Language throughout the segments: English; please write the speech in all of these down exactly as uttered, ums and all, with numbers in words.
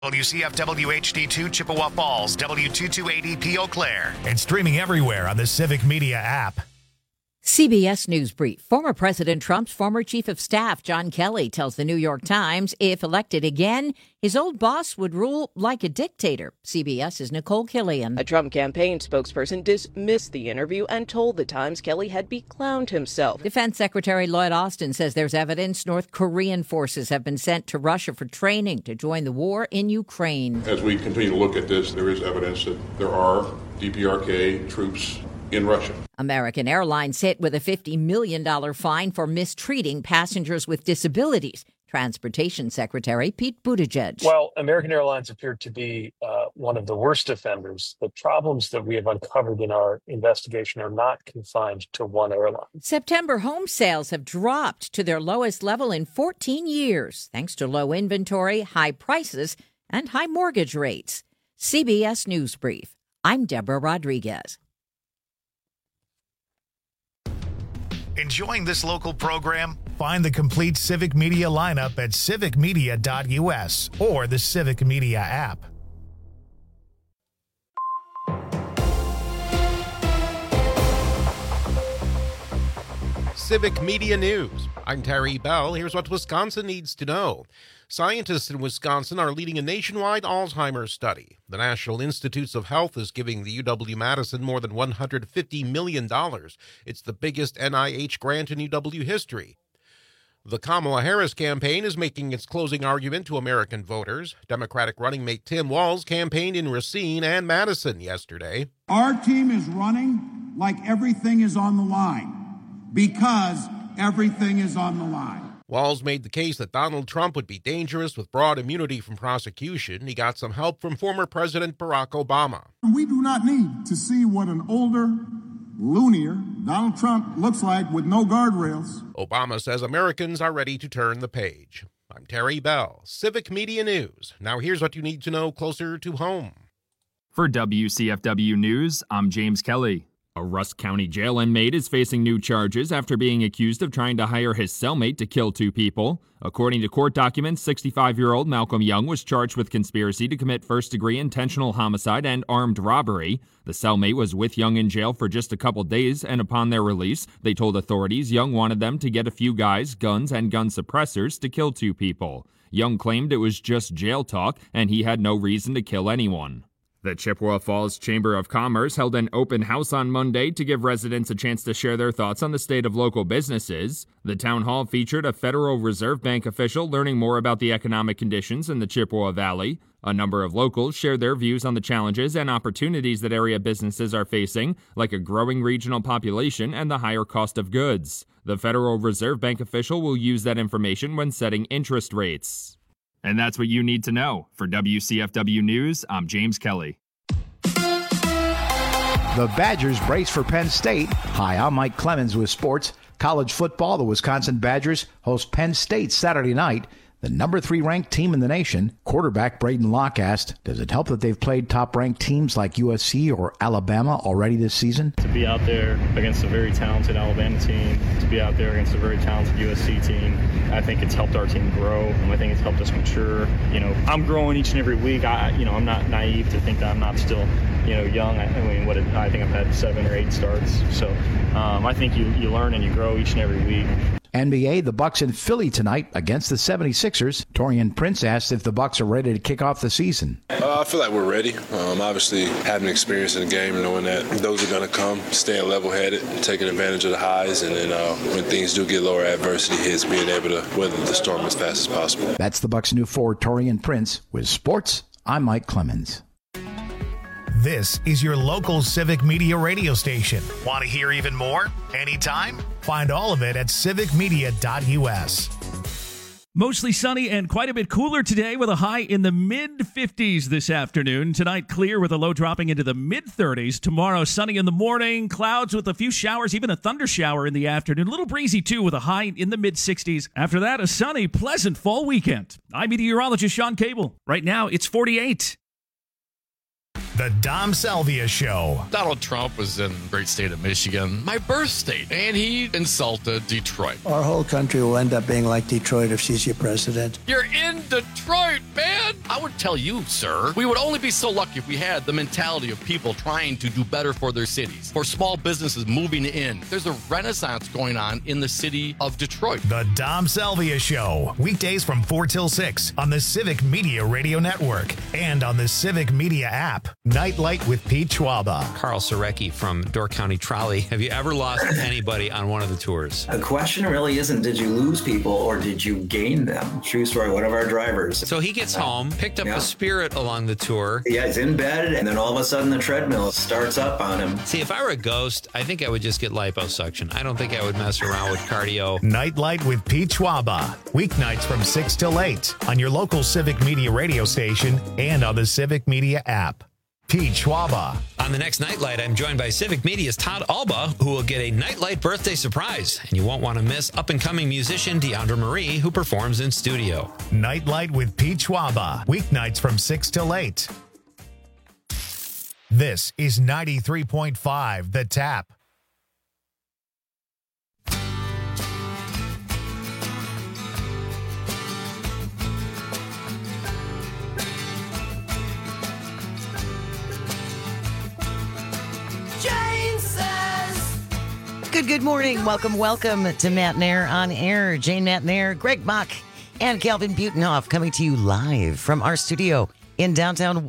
W C F W H D two Chippewa Falls, W two two eight E P Eau Claire, and streaming everywhere on the Civic Media app. C B S News Brief. Former President Trump's former chief of staff, John Kelly, tells the New York Times if elected again, his old boss would rule like a dictator. CBS's Nicole Killian. A Trump campaign spokesperson dismissed the interview and told the Times Kelly had beclowned himself. Defense Secretary Lloyd Austin says there's evidence North Korean forces have been sent to Russia for training to join the war in Ukraine. As we continue to look at this, there is evidence that there are D P R K troops in Russia. American Airlines hit with a fifty million dollars fine for mistreating passengers with disabilities. Transportation Secretary Pete Buttigieg. Well, American Airlines appeared to be uh, one of the worst offenders. The problems that we have uncovered in our investigation are not confined to one airline. September home sales have dropped to their lowest level in fourteen years, thanks to low inventory, high prices, and high mortgage rates. C B S News Brief. I'm Deborah Rodriguez. Enjoying this local program? Find the complete Civic Media lineup at civic media dot u s or the Civic Media app. Civic Media News. I'm Terry Bell. Here's what Wisconsin needs to know. Scientists in Wisconsin are leading a nationwide Alzheimer's study. The National Institutes of Health is giving the U W-Madison more than one hundred fifty million dollars. It's the biggest N I H grant in U W history. The Kamala Harris campaign is making its closing argument to American voters. Democratic running mate Tim Walz campaigned in Racine and Madison yesterday. Our team is running like everything is on the line, because everything is on the line. Walz made the case that Donald Trump would be dangerous with broad immunity from prosecution. He got some help from former President Barack Obama. We do not need to see what an older, loonier Donald Trump looks like with no guardrails. Obama says Americans are ready to turn the page. I'm Terry Bell, Civic Media News. Now here's what you need to know closer to home. For W C F W News, I'm James Kelly. A Rusk County jail inmate is facing new charges after being accused of trying to hire his cellmate to kill two people. According to court documents, sixty-five-year-old Malcolm Young was charged with conspiracy to commit first-degree intentional homicide and armed robbery. The cellmate was with Young in jail for just a couple days, and upon their release, they told authorities Young wanted them to get a few guys, guns, and gun suppressors to kill two people. Young claimed it was just jail talk, and he had no reason to kill anyone. The Chippewa Falls Chamber of Commerce held an open house on Monday to give residents a chance to share their thoughts on the state of local businesses. The town hall featured a Federal Reserve Bank official learning more about the economic conditions in the Chippewa Valley. A number of locals shared their views on the challenges and opportunities that area businesses are facing, like a growing regional population and the higher cost of goods. The Federal Reserve Bank official will use that information when setting interest rates. And that's what you need to know. For W C F W News, I'm James Kelly. The Badgers brace for Penn State. Hi, I'm Mike Clemens with sports. College football, the Wisconsin Badgers host Penn State Saturday night. The number three ranked team in the nation. Quarterback Braden Locke asked, does it help that they've played top-ranked teams like U S C or Alabama already this season? To be out there against a very talented Alabama team, to be out there against a very talented U S C team, I think it's helped our team grow, and I think it's helped us mature. You know, I'm growing each and every week. I, you know, I'm not naive to think that I'm not still, you know, young. I, I mean, what did, I think I've had seven or eight starts. So um, I think you, you learn and you grow each and every week. N B A, the Bucks in Philly tonight against the seventy-sixers. Torian Prince asked if the Bucks are ready to kick off the season. Uh, I feel like we're ready. Um, obviously, having experience in the game and knowing that those are going to come, staying level-headed, taking advantage of the highs, and then uh, when things do get lower, adversity hits, being able to weather the storm as fast as possible. That's the Bucks' new forward, Torian Prince. With sports, I'm Mike Clemens. This is your local Civic Media radio station. Want to hear even more? Anytime? Find all of it at civic media dot u s. Mostly sunny and quite a bit cooler today with a high in the mid fifties this afternoon. Tonight, clear with a low dropping into the mid thirties. Tomorrow, sunny in the morning, clouds with a few showers, even a thunder shower in the afternoon. A little breezy, too, with a high in the mid sixties. After that, a sunny, pleasant fall weekend. I'm meteorologist Sean Cable. Right now, it's forty-eight. The Dom Salvia Show. Donald Trump was in the great state of Michigan, my birth state, and he insulted Detroit. Our whole country will end up being like Detroit if she's your president. You're in Detroit, man! I would tell you, sir, we would only be so lucky if we had the mentality of people trying to do better for their cities, for small businesses moving in. There's a renaissance going on in the city of Detroit. The Dom Salvia Show. Weekdays from four till six on the Civic Media Radio Network and on the Civic Media app. Nightlight with Pete Schwaba. Carl Sorecki from Door County Trolley. Have you ever lost anybody on one of the tours? The question really isn't did you lose people or did you gain them? True story, one of our drivers. So he gets home, picked up yeah. a Spirit along the tour. Yeah, he's in bed, and then all of a sudden the treadmill starts up on him. See, if I were a ghost, I think I would just get liposuction. I don't think I would mess around with cardio. Nightlight with Pete Schwaba. Weeknights from six till eight on your local Civic Media radio station and on the Civic Media app. Pete Schwaba. On the next Nightlight, I'm joined by Civic Media's Todd Alba, who will get a Nightlight birthday surprise. And you won't want to miss up-and-coming musician Deandra Marie, who performs in studio. Nightlight with Pete Schwaba. Weeknights from six till eight. This is ninety-three point five The Tap. Good, good morning. Welcome, welcome to Matt Nair on Air. Jane Matt Nair, Greg Bach, and Calvin Butenhoff coming to you live from our studio in downtown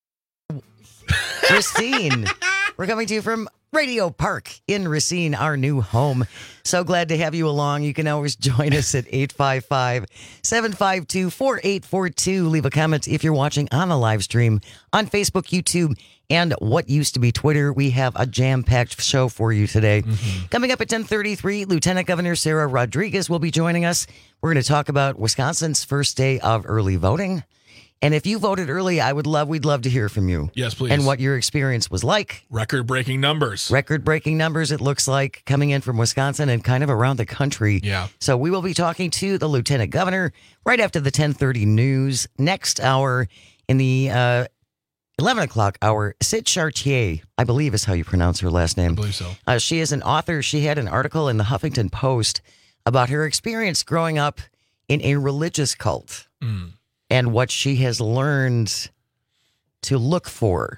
Racine. We're coming to you from Radio Park in Racine, our new home. So glad to have you along. You can always join us at eight five five, seven five two, four eight four two. Leave a comment if you're watching on the live stream on Facebook, YouTube, and what used to be Twitter. We have a jam-packed show for you today. Mm-hmm. Coming up at ten thirty-three, Lieutenant Governor Sarah Rodriguez will be joining us. We're going to talk about Wisconsin's first day of early voting. And if you voted early, I would love, we'd love to hear from you. Yes, please. And what your experience was like. Record-breaking numbers. Record-breaking numbers, it looks like, coming in from Wisconsin and kind of around the country. Yeah. So we will be talking to the Lieutenant Governor right after the ten thirty news. Next hour in the uh, eleven o'clock hour, Sid Chartier, I believe is how you pronounce her last name. I believe so. Uh, she is an author. She had an article in the Huffington Post about her experience growing up in a religious cult. Mm. And what she has learned to look for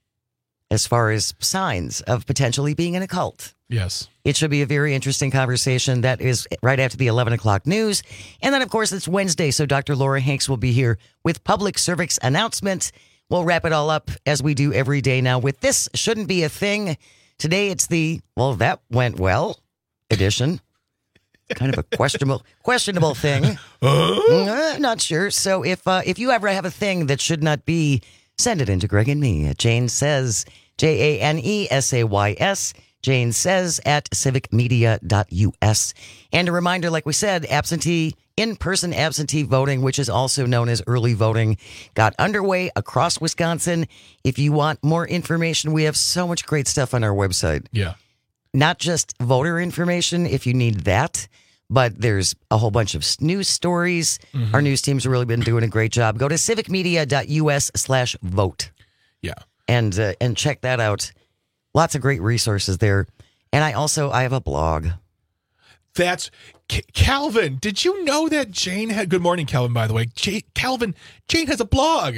as far as signs of potentially being in a cult. Yes. It should be a very interesting conversation. That is right after the eleven o'clock news. And then, of course, it's Wednesday, so Doctor Laura Hanks will be here with public service announcements. We'll wrap it all up as we do every day now with This Shouldn't Be a Thing. Today, it's the, well, that went well edition. Kind of a questionable questionable thing. Uh, not sure. So if uh, if you ever have a thing that should not be, send it in to Greg and me at Jane Says, J A N E S A Y S, Jane Says at civic media dot U S. And a reminder, like we said, absentee, in-person absentee voting, which is also known as early voting, got underway across Wisconsin. If you want more information, we have so much great stuff on our website. Yeah. Not just voter information, if you need that, but there's a whole bunch of news stories. Mm-hmm. Our news team's really been doing a great job. Go to civic media dot U S slash vote. Yeah. And uh, and check that out. Lots of great resources there. And I also, I have a blog. That's, C- Calvin, did you know that Jane had, good morning, Calvin, by the way. J- Calvin, Jane has a blog.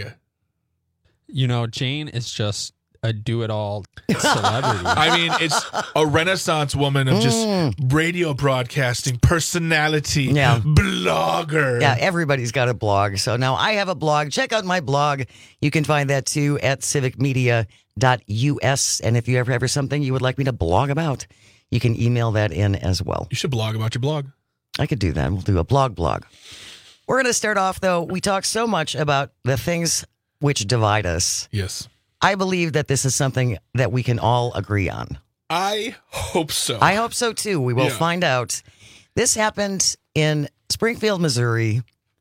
You know, Jane is just a do-it-all celebrity. I mean, it's a renaissance woman of just mm. radio broadcasting, personality, yeah. blogger. Yeah, everybody's got a blog. So now I have a blog. Check out my blog. You can find that too at civic media dot U S. And if you ever have something you would like me to blog about, you can email that in as well. You should blog about your blog. I could do that. We'll do a blog blog. We're going to start off, though. We talk so much about the things which divide us. Yes. I believe that this is something that we can all agree on. I hope so. I hope so, too. We will yeah. find out. This happened in Springfield, Missouri.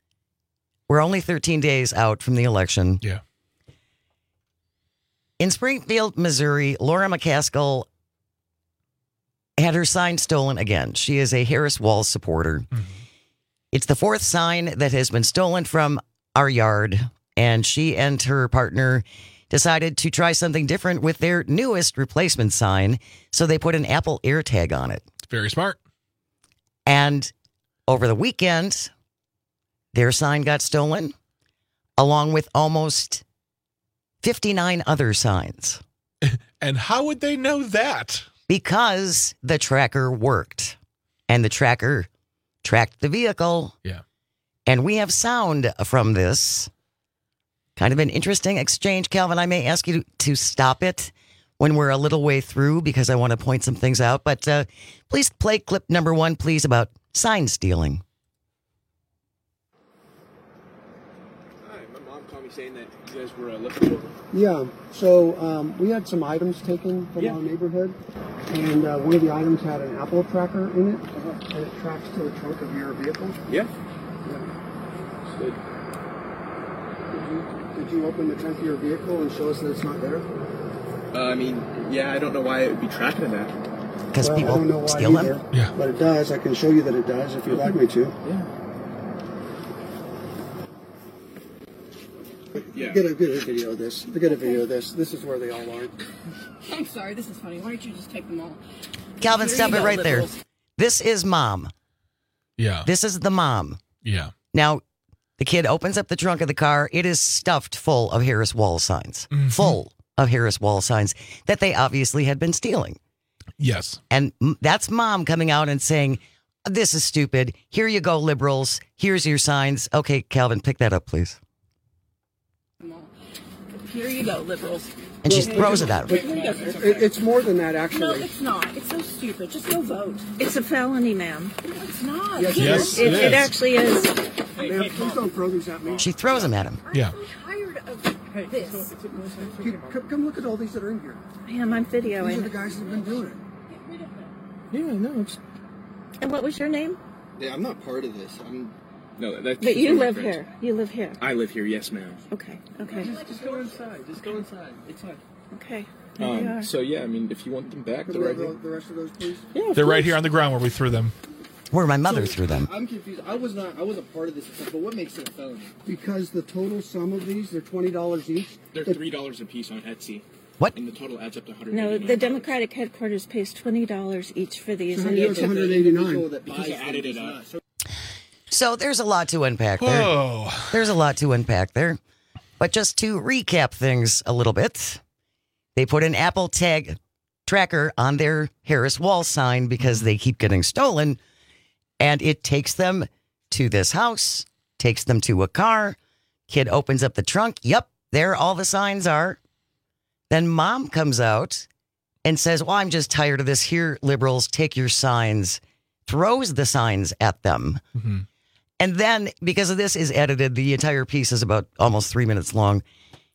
We're only thirteen days out from the election. Yeah. In Springfield, Missouri, Laura McCaskill had her sign stolen again. She is a Harris Walls supporter. Mm-hmm. It's the fourth sign that has been stolen from our yard, and she and her partner decided to try something different with their newest replacement sign. So they put an Apple AirTag on it. Very smart. And over the weekend, their sign got stolen, along with almost fifty-nine other signs. And how would they know that? Because the tracker worked. And the tracker tracked the vehicle. Yeah. And we have sound from this. Kind of an interesting exchange. Calvin, I may ask you to, to stop it when we're a little way through because I want to point some things out. But uh, please play clip number one, please, about sign stealing. Hi, my mom called me saying that you guys were uh, looking for me. Yeah, so um, we had some items taken from Yeah. our neighborhood, and uh, one of the items had an Apple tracker in it, and it tracks to the trunk of your vehicle. Yeah. Yeah. Did you, did you open the trunk of your vehicle and show us that it's not there? Uh, I mean, yeah, I don't know why it would be tracking that. Because well, people I don't know why steal either, them? Yeah. But it does. I can show you that it does if you'd like me to. Yeah. Yeah. Get a, get a video of this. Get a video of this. This is where they all are. I'm sorry, this is funny. Why don't you just take them all? Calvin, Here stop you it go, right liberals. there. This is mom. Yeah. This is the mom. Yeah. Now, the kid opens up the trunk of the car. It is stuffed full of Harris Wall signs. Mm-hmm. Full of Harris Wall signs that they obviously had been stealing. Yes. And m- that's mom coming out and saying, this is stupid. Here you go, liberals. Here's your signs. Okay, Calvin, pick that up, please. Here you go, liberals. And she throws it at him. It, it's more than that, actually. No, it's not. It's so stupid. Just go vote. It's a felony, ma'am. No, it's not. Yes, Yes, it, it it is. actually is. Ma'am, please don't throw these at me. She throws them at him. Yeah. I'm tired of this. Keep- Come, come look at all these that are in here. Ma'am, I'm These are the videoing. guys that have been doing it. Yeah, no, it's... And what was your name? Yeah, I'm not part of this. I'm... No, that's... But you live here. You live here. I live here, yes, ma'am. Okay. Okay. Just, just go inside. Just go inside. It's fine. Okay. Here we are. Um, so, yeah, I mean, if you want them back, The, they're right the, here. the rest of those, please. Yeah, of They're right course. here on the ground where we threw them. Where my mother threw them. I'm confused. I was not... I wasn't part of this, but what makes it a felony? Because the total sum of these, they're twenty dollars each. They're The- three dollars a piece on Etsy. What? And the total adds up to one hundred No, eighty-nine the Democratic headquarters pays twenty dollars each for these. So and how you much? took- one hundred eighty-nine. Because I added it up. So there's a lot to unpack there. Whoa. There's a lot to unpack there. But just to recap things a little bit, they put an Apple tag tracker on their Harris Wall sign because they keep getting stolen. And it takes them to this house, takes them to a car. Kid opens up the trunk. Yep, there all the signs are. Then mom comes out and says, well, I'm just tired of this. Here, liberals, take your signs. Throws the signs at them. Mm-hmm. And then, because of this is edited, the entire piece is about almost three minutes long.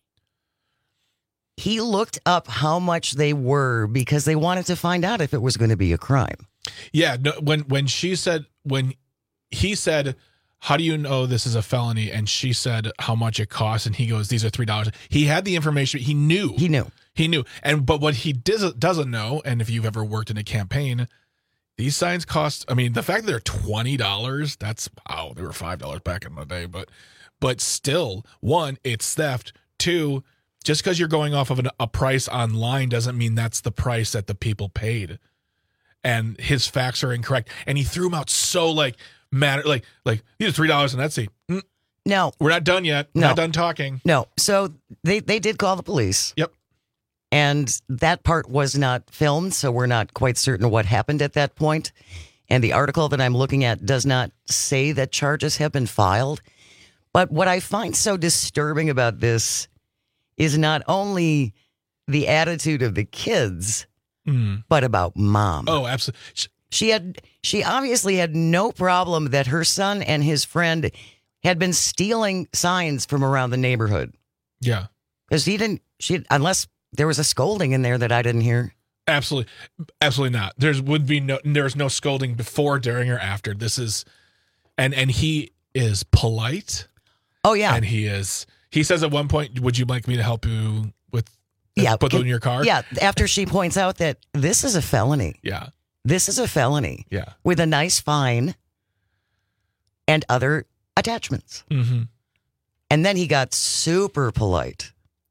He looked up how much they were because they wanted to find out if it was going to be a crime. Yeah. No, when when she said when he said, "How do you know this is a felony?" and she said how much it costs, and he goes, "These are three dollars." He had the information. He knew. He knew. He knew. And but what he doesn't doesn't know, and if you've ever worked in a campaign, these signs cost. I mean, the fact that they're twenty dollars, that's wow. They were five dollars back in the day, but but still, one, it's theft. Two, just because you're going off of an, a price online doesn't mean that's the price that the people paid. And his facts are incorrect. And he threw them out so like mad, like like these are three dollars on Etsy. Mm, No, we're not done yet. We're No. not done talking. no. So they, they did call the police. Yep. And that part was not filmed, so we're not quite certain what happened at that point. And the article that I'm looking at does not say that charges have been filed. But what I find so disturbing about this is not only the attitude of the kids, Mm. but about mom. Oh, absolutely. She had she obviously had no problem that her son and his friend had been stealing signs from around the neighborhood. Yeah. Because he didn't she unless there was a scolding in there that I didn't hear. Absolutely. Absolutely not. There's would be no there's no scolding before, during, or after. This is and and he is polite. Oh yeah. And he is he says at one point, "Would you like me to help you with Yeah, put them can- in your car?" Yeah, after she points out that this is a felony. Yeah. This is a felony. Yeah. With a nice fine and other attachments. Mm-hmm. And then he got super polite.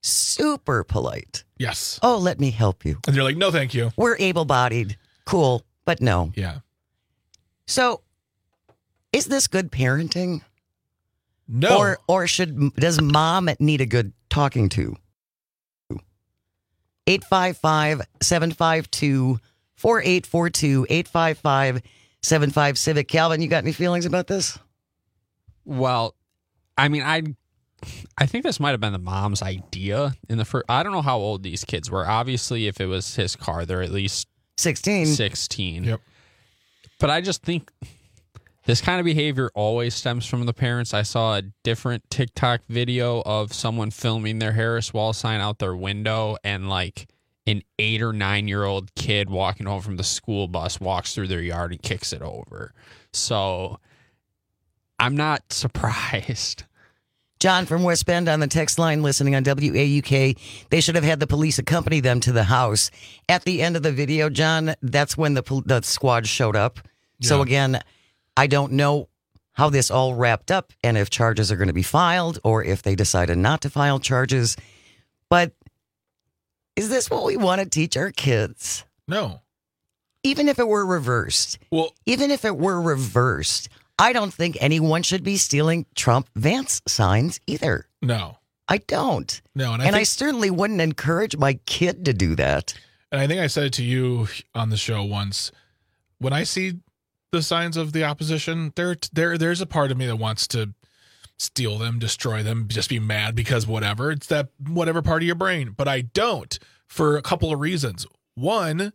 super polite. Yes. Oh, let me help you. And you're like, no, thank you. We're able-bodied. Cool, but no. Yeah. So, is this good parenting? No. Or or should does mom need a good talking to? eight five five, seven five two, four eight four two, eight five five, seven five Civic. Calvin, you got any feelings about this? Well, I mean, I I think this might have been the mom's idea in the first. I don't know how old these kids were. Obviously, if it was his car, they're at least sixteen. sixteen. Yep. But I just think this kind of behavior always stems from the parents. I saw a different TikTok video of someone filming their Harris Wall sign out their window, and like an eight or nine year old kid walking home from the school bus walks through their yard and kicks it over. So I'm not surprised. John from West Bend on the text line listening on W A U K. They should have had the police accompany them to the house. At the end of the video, John, that's when the, the squad showed up. Yeah. So again, I don't know how this all wrapped up and if charges are going to be filed or if they decided not to file charges. But is this what we want to teach our kids? No. Even if it were reversed. Well, even if it were reversed, I don't think anyone should be stealing Trump Vance signs either. No. I don't. No, and I, and think, I certainly wouldn't encourage my kid to do that. And I think I said it to you on the show once. When I see the signs of the opposition, there, there, there's a part of me that wants to steal them, destroy them, just be mad because whatever. It's that whatever part of your brain. But I don't, for a couple of reasons. One,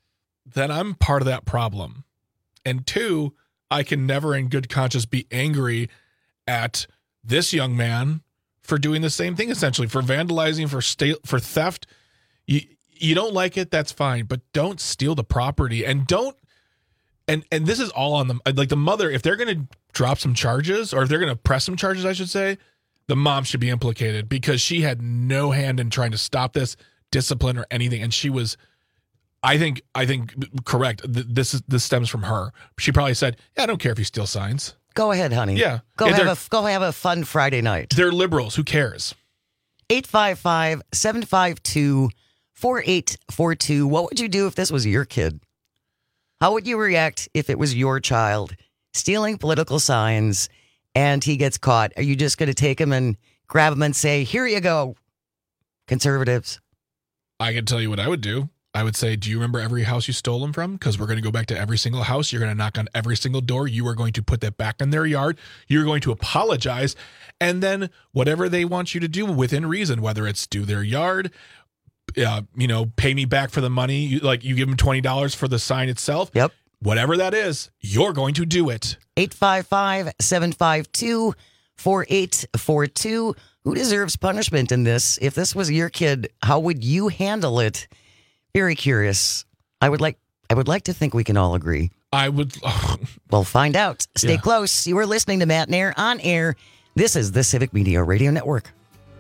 that I'm part of that problem. And two, I can never in good conscience be angry at this young man for doing the same thing, essentially, for vandalizing, for sta- for theft. You you don't like it, that's fine, but don't steal the property. And don't, and and this is all on them. Like the mother, if they're going to drop some charges, or if they're going to press some charges, I should say, the mom should be implicated because she had no hand in trying to stop this, discipline or anything. And she was, I think, I think correct. This is this stems from her. She probably said, "Yeah, I don't care if you steal signs. Go ahead, honey. Yeah, go if have a go have a fun Friday night. They're liberals. Who cares?" eight five five, seven five two, four eight four two. What would you do if this was your kid? How would you react if it was your child stealing political signs and he gets caught? Are you just going to take him and grab him and say, "Here you go, conservatives"? I can tell you what I would do. I would say, do you remember every house you stole them from? Because we're going to go back to every single house. You're going to knock on every single door. You are going to put that back in their yard. You're going to apologize. And then whatever they want you to do within reason, whether it's do their yard, uh, you know, pay me back for the money. You, like you give them twenty dollars for the sign itself. Yep. Whatever that is, you're going to do it. eight five five, seven five two, four eight four two. Who deserves punishment in this? If this was your kid, how would you handle it? Very curious. I would like I would like to think we can all agree. I would. Oh. We'll find out. Stay Yeah. close. You are listening to Matt Nair on air. This is the Civic Media Radio Network.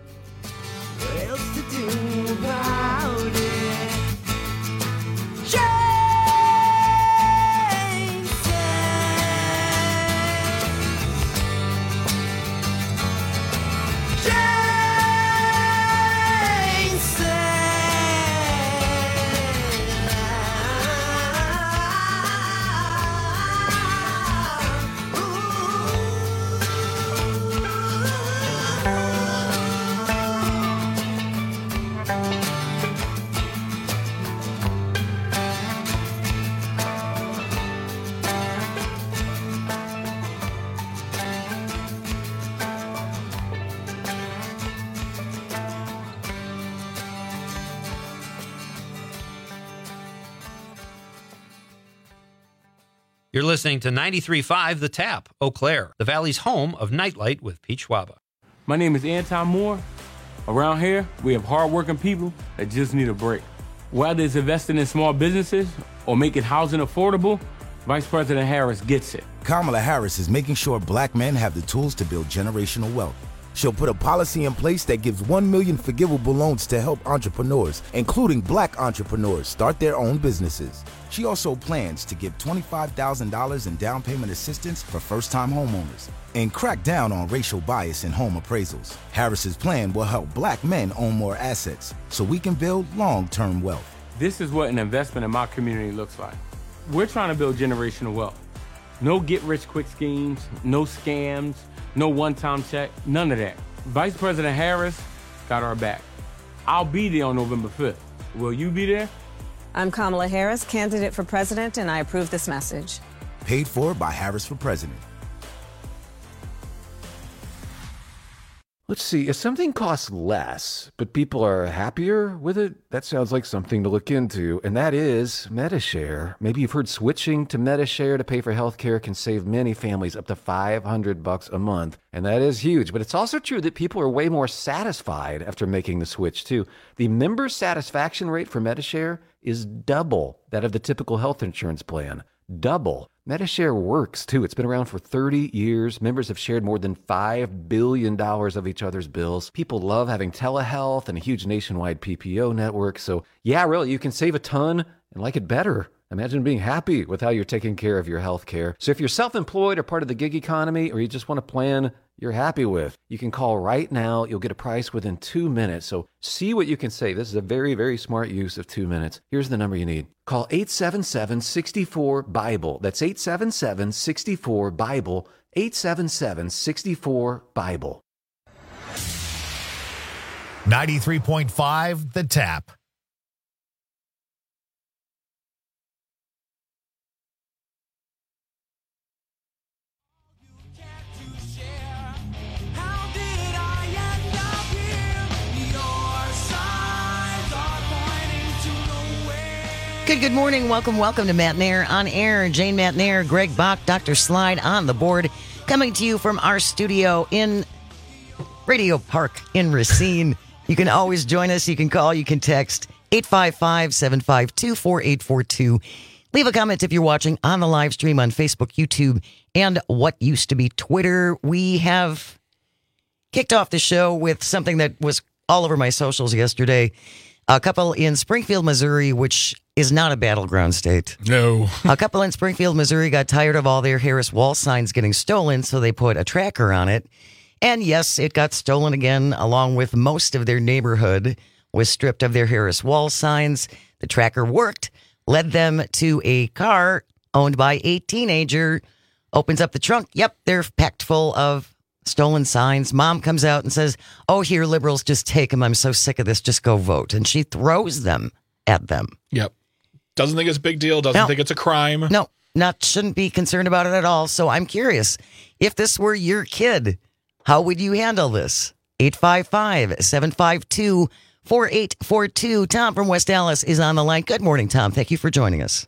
You're listening to ninety-three point five The Tap, Eau Claire, the Valley's home of Nightlight with Pete Schwaba. My name is Anton Moore. Around here, we have hardworking people that just need a break. Whether it's investing in small businesses or making housing affordable, Vice President Harris gets it. Kamala Harris is making sure black men have the tools to build generational wealth. She'll put a policy in place that gives one million forgivable loans to help entrepreneurs, including black entrepreneurs, start their own businesses. She also plans to give twenty-five thousand dollars in down payment assistance for first-time homeowners and crack down on racial bias in home appraisals. Harris's plan will help black men own more assets so we can build long-term wealth. This is what an investment in my community looks like. We're trying to build generational wealth. No get-rich-quick schemes, no scams, no one-time check, none of that. Vice President Harris got our back. I'll be there on November fifth. Will you be there? I'm Kamala Harris, candidate for president, and I approve this message. Paid for by Harris for President. Let's see, if something costs less, but people are happier with it, that sounds like something to look into, and that is Medi-Share. Maybe you've heard switching to Medi-Share to pay for healthcare can save many families up to five hundred bucks a month, and that is huge. But it's also true that people are way more satisfied after making the switch, too. The member satisfaction rate for Medi-Share is double that of the typical health insurance plan. Double. Medi-Share works, too. It's been around for thirty years. Members have shared more than five billion dollars of each other's bills. People love having telehealth and a huge nationwide P P O network. So, yeah, really, you can save a ton and like it better. Imagine being happy with how you're taking care of your health care. So if you're self-employed or part of the gig economy, or you just want a plan you're happy with, you can call right now. You'll get a price within two minutes. So see what you can save. This is a very, very smart use of two minutes. Here's the number you need. Call eight seven seven, six four, BIBLE. That's eight seven seven, six four, BIBLE. eight seven seven, six four, BIBLE. ninety-three point five The Tap. Good, good morning. Welcome, welcome to Matt Nair on air. Jane Matt Nair, Greg Bach, Doctor Slide on the board. Coming to you from our studio in Radio Park in Racine. You can always join us. You can call, you can text eight five five, seven five two, four eight four two. Leave a comment if you're watching on the live stream on Facebook, YouTube, and what used to be Twitter. We have kicked off the show with something that was all over my socials yesterday. A couple in Springfield, Missouri, which is not a battleground state. No. A couple in Springfield, Missouri got tired of all their Harris wall signs getting stolen, so they put a tracker on it. And yes, it got stolen again, along with most of their neighborhood was stripped of their Harris wall signs. The tracker worked, led them to a car owned by a teenager, opens up the trunk. Yep, they're packed full of stolen signs. Mom comes out and says, oh, here, liberals, just take them. I'm so sick of this. Just go vote. And she throws them at them. Yep. Doesn't think it's a big deal. Doesn't No. think it's a crime. No, not shouldn't be concerned about it at all. So I'm curious, if this were your kid, how would you handle this? eight five five, seven five two, four eight four two. Tom from West Dallas is on the line. Good morning, Tom. Thank you for joining us.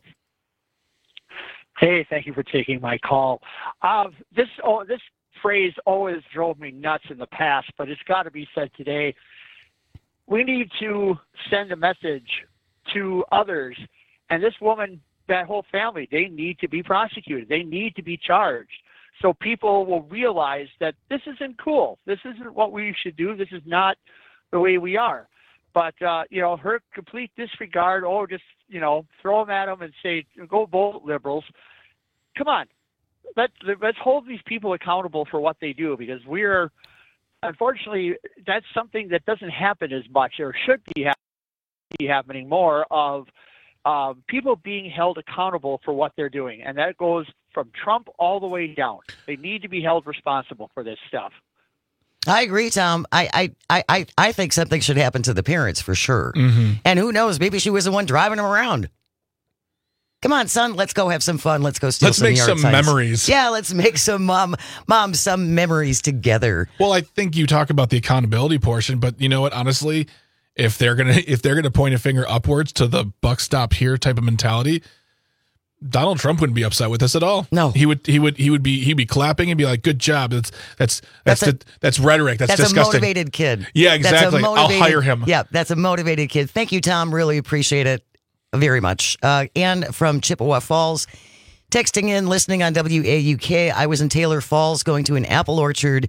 Hey, thank you for taking my call. Uh, this oh, this phrase always drove me nuts in the past, but it's got to be said today. We need to send a message to others, and this woman, that whole family, they need to be prosecuted. They need to be charged, so people will realize that this isn't cool. This isn't what we should do. This is not the way we are. But, uh, you know, her complete disregard, oh, just, you know, throw them at them and say, go vote, liberals. Come on. Let's, let's hold these people accountable for what they do, because we're, unfortunately, that's something that doesn't happen as much, or should be, ha- be happening more, of um, people being held accountable for what they're doing. And that goes from Trump all the way down. They need to be held responsible for this stuff. I agree, Tom. I I, I, I think something should happen to the parents for sure. Mm-hmm. And who knows, maybe she was the one driving them around. Come on, son, let's go have some fun. Let's go steal Let's some make yard some signs. memories. Yeah, let's make some, mom, mom, some memories together. Well, I think you talk about the accountability portion, but you know what? Honestly, if they're gonna if they're gonna point a finger upwards to the buck stop here type of mentality, Donald Trump wouldn't be upset with this at all. No, he would. He would. He would be. He'd be clapping and be like, "Good job." That's that's that's That's a- the, that's rhetoric. That's, That's disgusting. a motivated kid. Yeah, That's a exactly. I'll motivated- hire him. Yeah, that's a motivated kid. Thank you, Tom. Really appreciate it very much. Uh, and from Chippewa Falls, texting in, listening on W A U K. I was in Taylor Falls going to an apple orchard,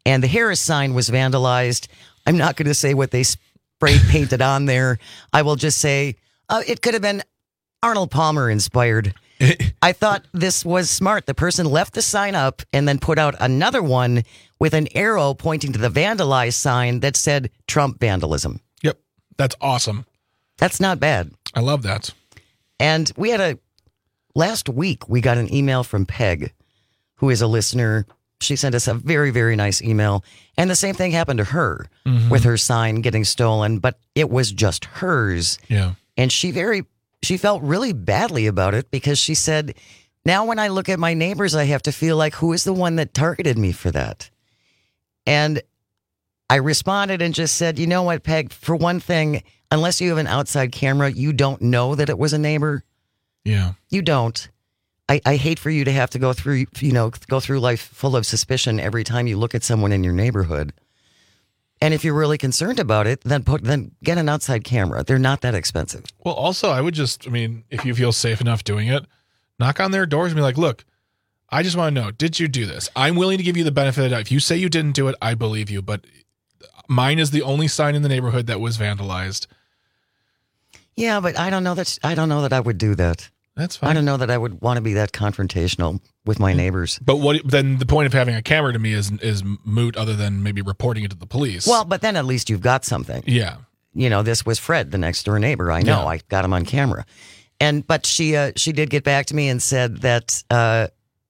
and the Harris sign was vandalized. I'm not going to say what they spray painted on there. I will just say uh, it could have been Arnold Palmer inspired. I thought this was smart. The person left the sign up and then put out another one with an arrow pointing to the vandalized sign that said Trump vandalism. Yep. That's awesome. That's not bad. I love that. And we had a, last week, we got an email from Peg, who is a listener. She sent us a very, very nice email. And the same thing happened to her mm-hmm. with her sign getting stolen, but it was just hers. Yeah. And she very, she felt really badly about it because she said, now when I look at my neighbors, I have to feel like, who is the one that targeted me for that? And I responded and just said, you know what, Peg, for one thing, unless you have an outside camera, you don't know that it was a neighbor. Yeah. You don't. I, I hate for you to have to go through, you know, go through life full of suspicion every time you look at someone in your neighborhood. And if you're really concerned about it, then put then get an outside camera. They're not that expensive. Well, also, I would just, I mean, if you feel safe enough doing it, knock on their doors and be like, look, I just want to know, did you do this? I'm willing to give you the benefit of the doubt. If you say you didn't do it, I believe you. But mine is the only sign in the neighborhood that was vandalized. Yeah, but I don't know that I don't know that I would do that. That's fine. I don't know that I would want to be that confrontational with my neighbors. But what then the point of having a camera to me is is moot, other than maybe reporting it to the police. Well, but then at least you've got something. Yeah. You know, this was Fred, the next door neighbor. I know. Yeah. I got him on camera. And but she uh, she did get back to me and said that uh,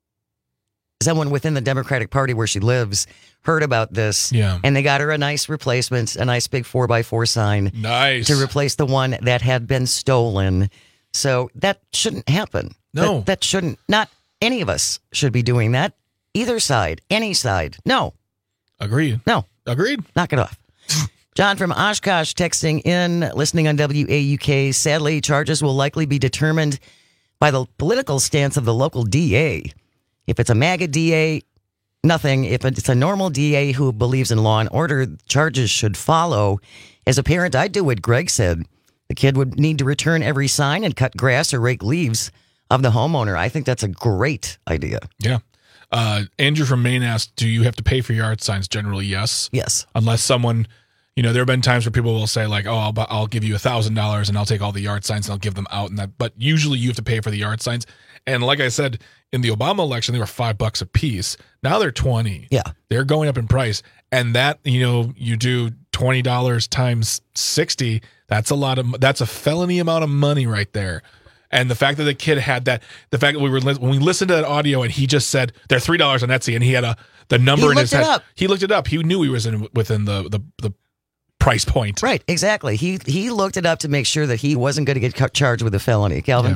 someone within the Democratic Party where she lives heard about this. Yeah. And they got her a nice replacement, a nice big four by four sign. Nice. To replace the one that had been stolen. So that shouldn't happen. No. That, that shouldn't, not any of us should be doing that. Either side, any side. No. Agreed. No. Agreed. Knock it off. John from Oshkosh texting in, listening on W A U K. Sadly, charges will likely be determined by the political stance of the local D A. If it's a MAGA D A, nothing. If it's a normal D A who believes in law and order, charges should follow. As a parent, I'd do what Greg said. The kid would need to return every sign and cut grass or rake leaves of the homeowner. I think that's a great idea. Yeah. Uh, Andrew from Maine asked, do you have to pay for yard signs? Generally, yes. Yes. Unless someone, you know, there have been times where people will say like, oh, I'll, I'll give you a thousand dollars and I'll take all the yard signs and I'll give them out. And that, but usually you have to pay for the yard signs. And like I said, in the Obama election, they were five bucks a piece. Now they're twenty. Yeah. They're going up in price. And that, you know, you do twenty dollars times sixty. That's a lot of, that's a felony amount of money right there. And the fact that the kid had that, the fact that we were, when we listened to that audio and he just said, they're three dollars on Etsy, and he had a, the number He in his looked it head. up. He looked it up. He knew he was in, within the, the, the price point. Right, exactly. He he looked it up to make sure that he wasn't going to get cut- charged with a felony. Calvin? Yeah.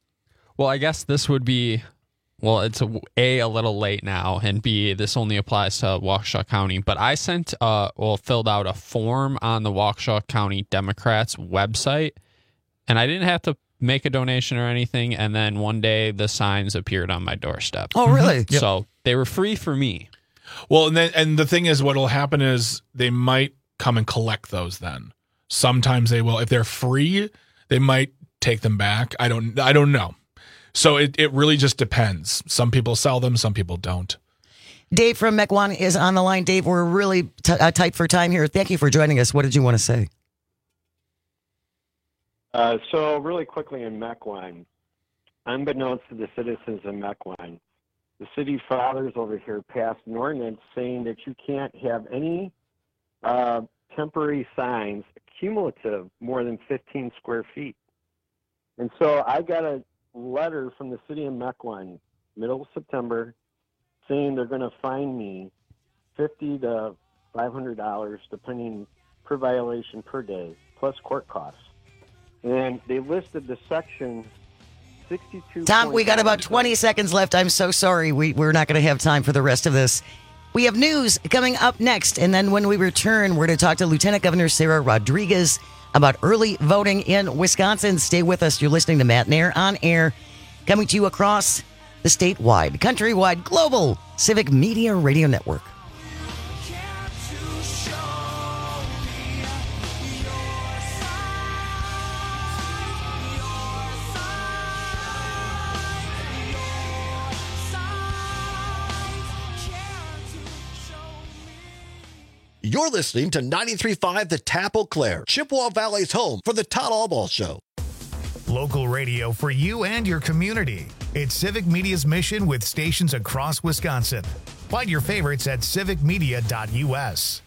Well, I guess this would be, well, it's a, a, a little late now, and B, this only applies to Waukesha County. But I sent, uh, well, filled out a form on the Waukesha County Democrats website, and I didn't have to make a donation or anything. And then one day the signs appeared on my doorstep. Oh, really? Yep. So they were free for me. Well, and then, and the thing is, what will happen is they might come and collect those then. Sometimes they will. If they're free, they might take them back. I don't, I don't know. So it, it really just depends. Some people sell them, some people don't. Dave from Mequon is on the line. Dave, we're really t- uh, tight for time here. Thank you for joining us. What did you want to say? Uh, so really quickly in Mequon, unbeknownst to the citizens of Mequon, the city fathers over here passed an ordinance saying that you can't have any uh, temporary signs cumulative more than fifteen square feet. And so I got a letter from the city of Mequon, middle of September, saying they're going to fine me fifty to five hundred dollars, depending per violation per day, plus court costs. And they listed the sections sixty-two. Tom, we got about twenty seconds left. I'm so sorry. We, we're not going to have time for the rest of this. We have news coming up next. And then when we return, we're going to talk to Lieutenant Governor Sarah Rodriguez about early voting in Wisconsin. Stay with us. You're listening to Matt Nair on air, coming to you across the statewide, countrywide, global Civic Media Radio Network. You're listening to ninety-three point five The Tap Eau Claire, Chippewa Valley's home for the Todd Albaugh Show. Local radio for you and your community. It's Civic Media's mission with stations across Wisconsin. Find your favorites at civic media dot u s.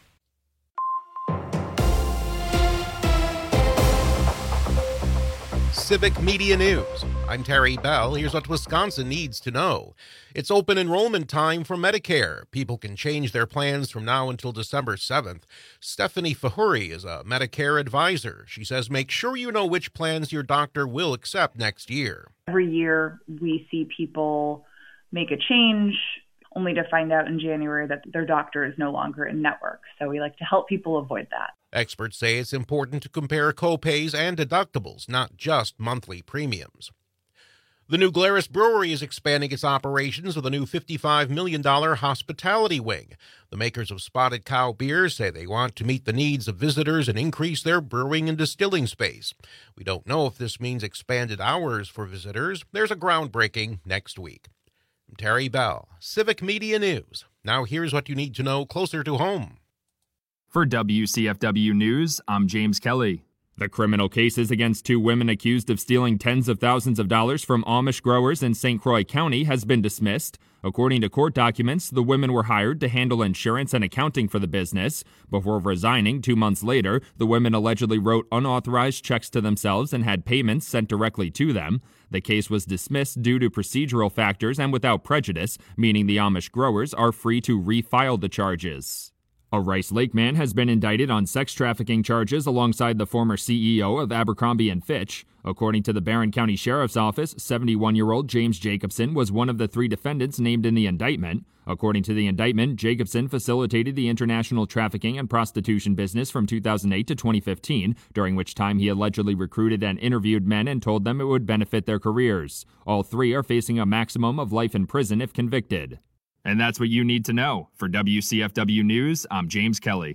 Civic Media News. I'm Terry Bell. Here's what Wisconsin needs to know. It's open enrollment time for Medicare. People can change their plans from now until December seventh. Stephanie Fahuri is a Medicare advisor. She says make sure you know which plans your doctor will accept next year. Every year we see people make a change only to find out in January that their doctor is no longer in network. So we like to help people avoid that. Experts say it's important to compare copays and deductibles, not just monthly premiums. The New Glarus Brewery is expanding its operations with a new fifty-five million dollars hospitality wing. The makers of Spotted Cow beers say they want to meet the needs of visitors and increase their brewing and distilling space. We don't know if this means expanded hours for visitors. There's a groundbreaking next week. I'm Terry Bell, Civic Media News. Now here's what you need to know closer to home. For W C F W News, I'm James Kelly. The criminal cases against two women accused of stealing tens of thousands of dollars from Amish growers in Saint Croix County has been dismissed. According to court documents, the women were hired to handle insurance and accounting for the business. Before resigning two months later, the women allegedly wrote unauthorized checks to themselves and had payments sent directly to them. The case was dismissed due to procedural factors and without prejudice, meaning the Amish growers are free to refile the charges. A Rice Lake man has been indicted on sex trafficking charges alongside the former C E O of Abercrombie and Fitch. According to the Barron County Sheriff's Office, seventy-one-year-old James Jacobson was one of the three defendants named in the indictment. According to the indictment, Jacobson facilitated the international trafficking and prostitution business from two thousand eight to twenty fifteen, during which time he allegedly recruited and interviewed men and told them it would benefit their careers. All three are facing a maximum of life in prison if convicted. And that's what you need to know. For W C F W News, I'm James Kelly.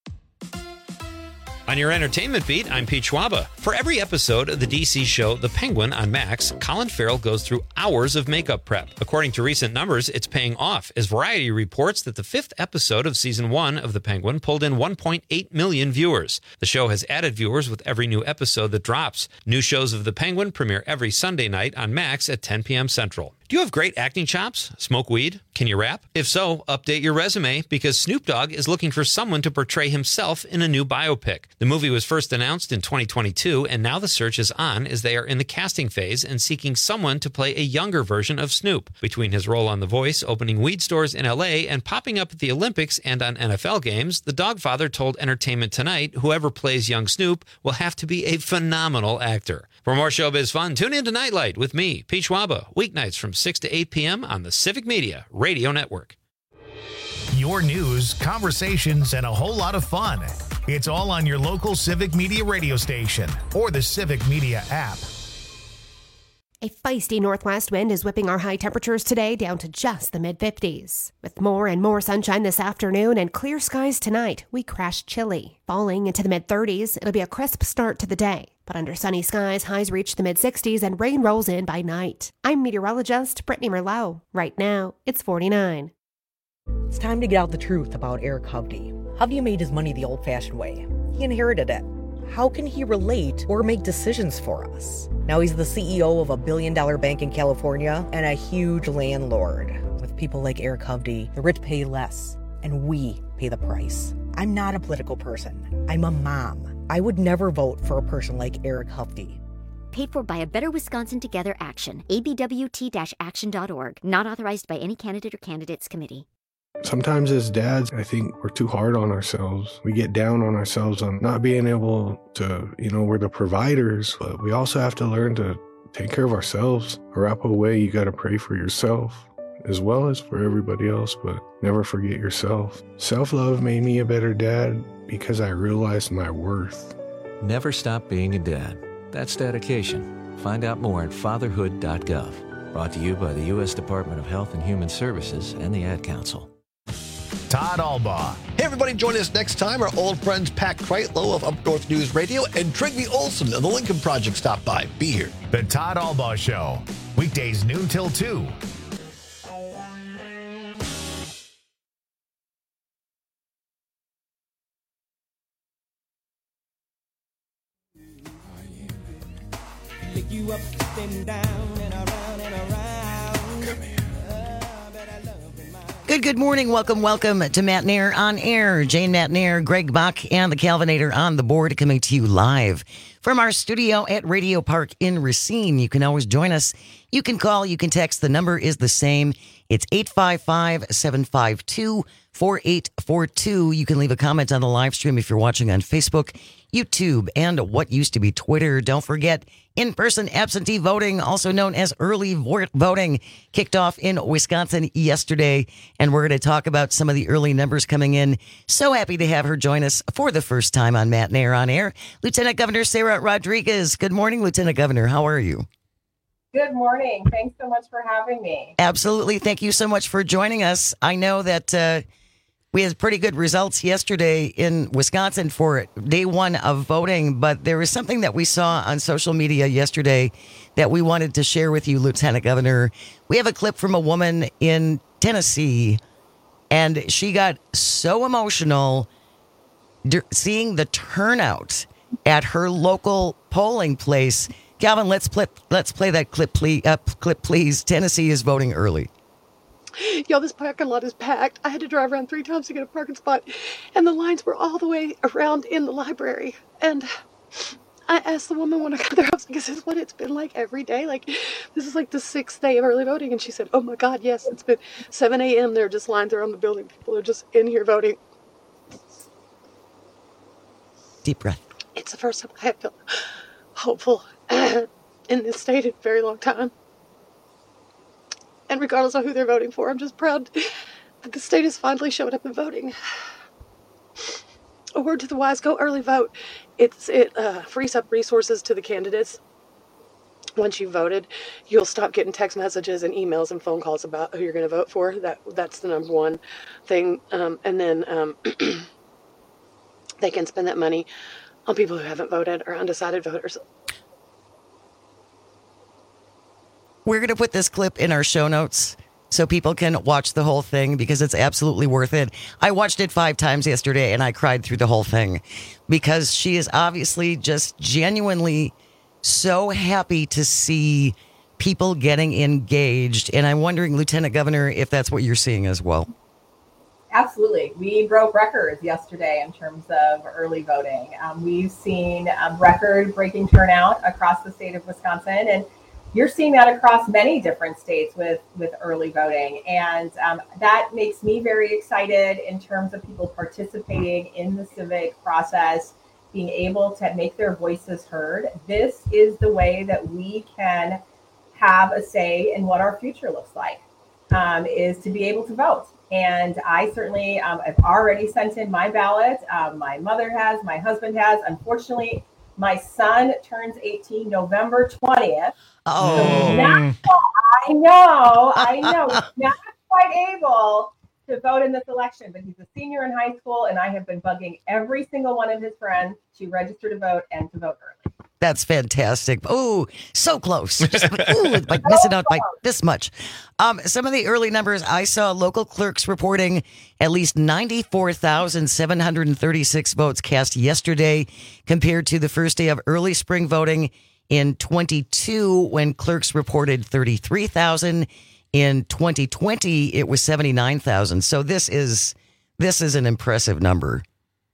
On your entertainment beat, I'm Pete Schwaba. For every episode of the D C show The Penguin on Max, Colin Farrell goes through hours of makeup prep. According to recent numbers, it's paying off, as Variety reports that the fifth episode of season one of The Penguin pulled in one point eight million viewers. The show has added viewers with every new episode that drops. New shows of The Penguin premiere every Sunday night on Max at ten p.m. Central. Do you have great acting chops? Smoke weed? Can you rap? If so, update your resume because Snoop Dogg is looking for someone to portray himself in a new biopic. The movie was first announced in twenty twenty-two, and now the search is on as they are in the casting phase and seeking someone to play a younger version of Snoop. Between his role on The Voice, opening weed stores in L A, and popping up at the Olympics and on N F L games, the Dogfather told Entertainment Tonight whoever plays young Snoop will have to be a phenomenal actor. For more showbiz fun, tune in to Nightlight with me, Pete Schwaba, weeknights from six to eight p.m. on the Civic Media Radio Network. Your news, conversations, and a whole lot of fun. It's all on your local Civic Media radio station or the Civic Media app. A feisty northwest wind is whipping our high temperatures today down to just the mid-fifties. With more and more sunshine this afternoon and clear skies tonight, we crash chilly. Falling into the mid-thirties, it'll be a crisp start to the day. But under sunny skies, highs reach the mid-sixties and rain rolls in by night. I'm meteorologist Brittany Merlot. Right now, it's forty-nine. It's time to get out the truth about Eric Hovde. Hovde made his money the old-fashioned way. He inherited it. How can he relate or make decisions for us? Now he's the C E O of a billion-dollar bank in California and a huge landlord. With people like Eric Hovde, the rich pay less, and we pay the price. I'm not a political person. I'm a mom. I would never vote for a person like Eric Hovde. Paid for by a Better Wisconsin Together Action. A B W T action dot org. Not authorized by any candidate or candidates committee. Sometimes as dads, I think we're too hard on ourselves. We get down on ourselves on not being able to, you know, we're the providers, but we also have to learn to take care of ourselves. Arapahoe way, you got to pray for yourself as well as for everybody else, but never forget yourself. Self-love made me a better dad because I realized my worth. Never stop being a dad. That's dedication. Find out more at fatherhood dot gov. Brought to you by the U S Department of Health and Human Services and the Ad Council. Todd Albaugh. Hey, everybody, join us next time. Our old friends Pat Kreitlow of Up North News Radio and Trigby Olson of the Lincoln Project stop by. Be here. The Todd Albaugh Show. Weekdays noon till two. pick you up and down and around and around. Good, good morning. Welcome, welcome to Matt Nair on Air. Jane Matt Nair, Greg Bach, and the Calvinator on the board coming to you live from our studio at Radio Park in Racine. You can always join us. You can call, you can text. The number is the same. It's eight five five, seven five two, four eight four two. You can leave a comment on the live stream if you're watching on Facebook, YouTube, and what used to be Twitter. Don't forget, in-person absentee voting, also known as early voting, kicked off in Wisconsin yesterday, and we're going to talk about some of the early numbers coming in. So happy to have her join us for the first time on Matt Nair on Air. Lieutenant Governor Sarah Rodriguez. Good morning, Lieutenant Governor. How are you? Good morning. Thanks so much for having me. Absolutely. Thank you so much for joining us. I know that uh, we had pretty good results yesterday in Wisconsin for day one of voting, but there was something that we saw on social media yesterday that we wanted to share with you, Lieutenant Governor. We have a clip from a woman in Tennessee, and she got so emotional seeing the turnout at her local polling place. Calvin, let's play, let's play that clip, please. Uh, clip, please. Tennessee is voting early. Yo, this parking lot is packed. I had to drive around three times to get a parking spot, and the lines were all the way around in the library. And I asked the woman when I got there, I was like, is this what it's been like every day? Like, this is like the sixth day of early voting. And she said, oh my God, yes, it's been seven a.m. There are just lines around the building. People are just in here voting. Deep breath. It's the first time I have felt hopeful in this state in a very long time. And regardless of who they're voting for, I'm just proud that the state has finally showed up and voting. A word to the wise, go early vote. It's It uh, frees up resources to the candidates. Once you've voted, you'll stop getting text messages and emails and phone calls about who you're going to vote for. That That's the number one thing. Um, and then um, they can spend that money on people who haven't voted or undecided voters. We're going to put this clip in our show notes so people can watch the whole thing because it's absolutely worth it. I watched it five times yesterday and I cried through the whole thing because she is obviously just genuinely so happy to see people getting engaged. And I'm wondering, Lieutenant Governor, if that's what you're seeing as well. Absolutely. We broke records yesterday in terms of early voting. Um, we've seen um, record-breaking turnout across the state of Wisconsin, and you're seeing that across many different states with, with early voting. And um, that makes me very excited in terms of people participating in the civic process, being able to make their voices heard. This is the way that we can have a say in what our future looks like, um, is to be able to vote. And I certainly um, have already sent in my ballot. Um, my mother has, my husband has. Unfortunately, my son turns eighteen November twentieth. Oh, so not, I know, I know. He's not quite able to vote in this election, but he's a senior in high school, and I have been bugging every single one of his friends to register to vote and to vote early. That's fantastic. Oh, so close. Just, ooh, like missing out by this much. Um, some of the early numbers I saw, local clerks reporting at least ninety-four thousand seven hundred thirty-six votes cast yesterday compared to the first day of early spring voting in twenty-two when clerks reported thirty-three thousand. In twenty twenty, it was seventy-nine thousand. So this is this is an impressive number.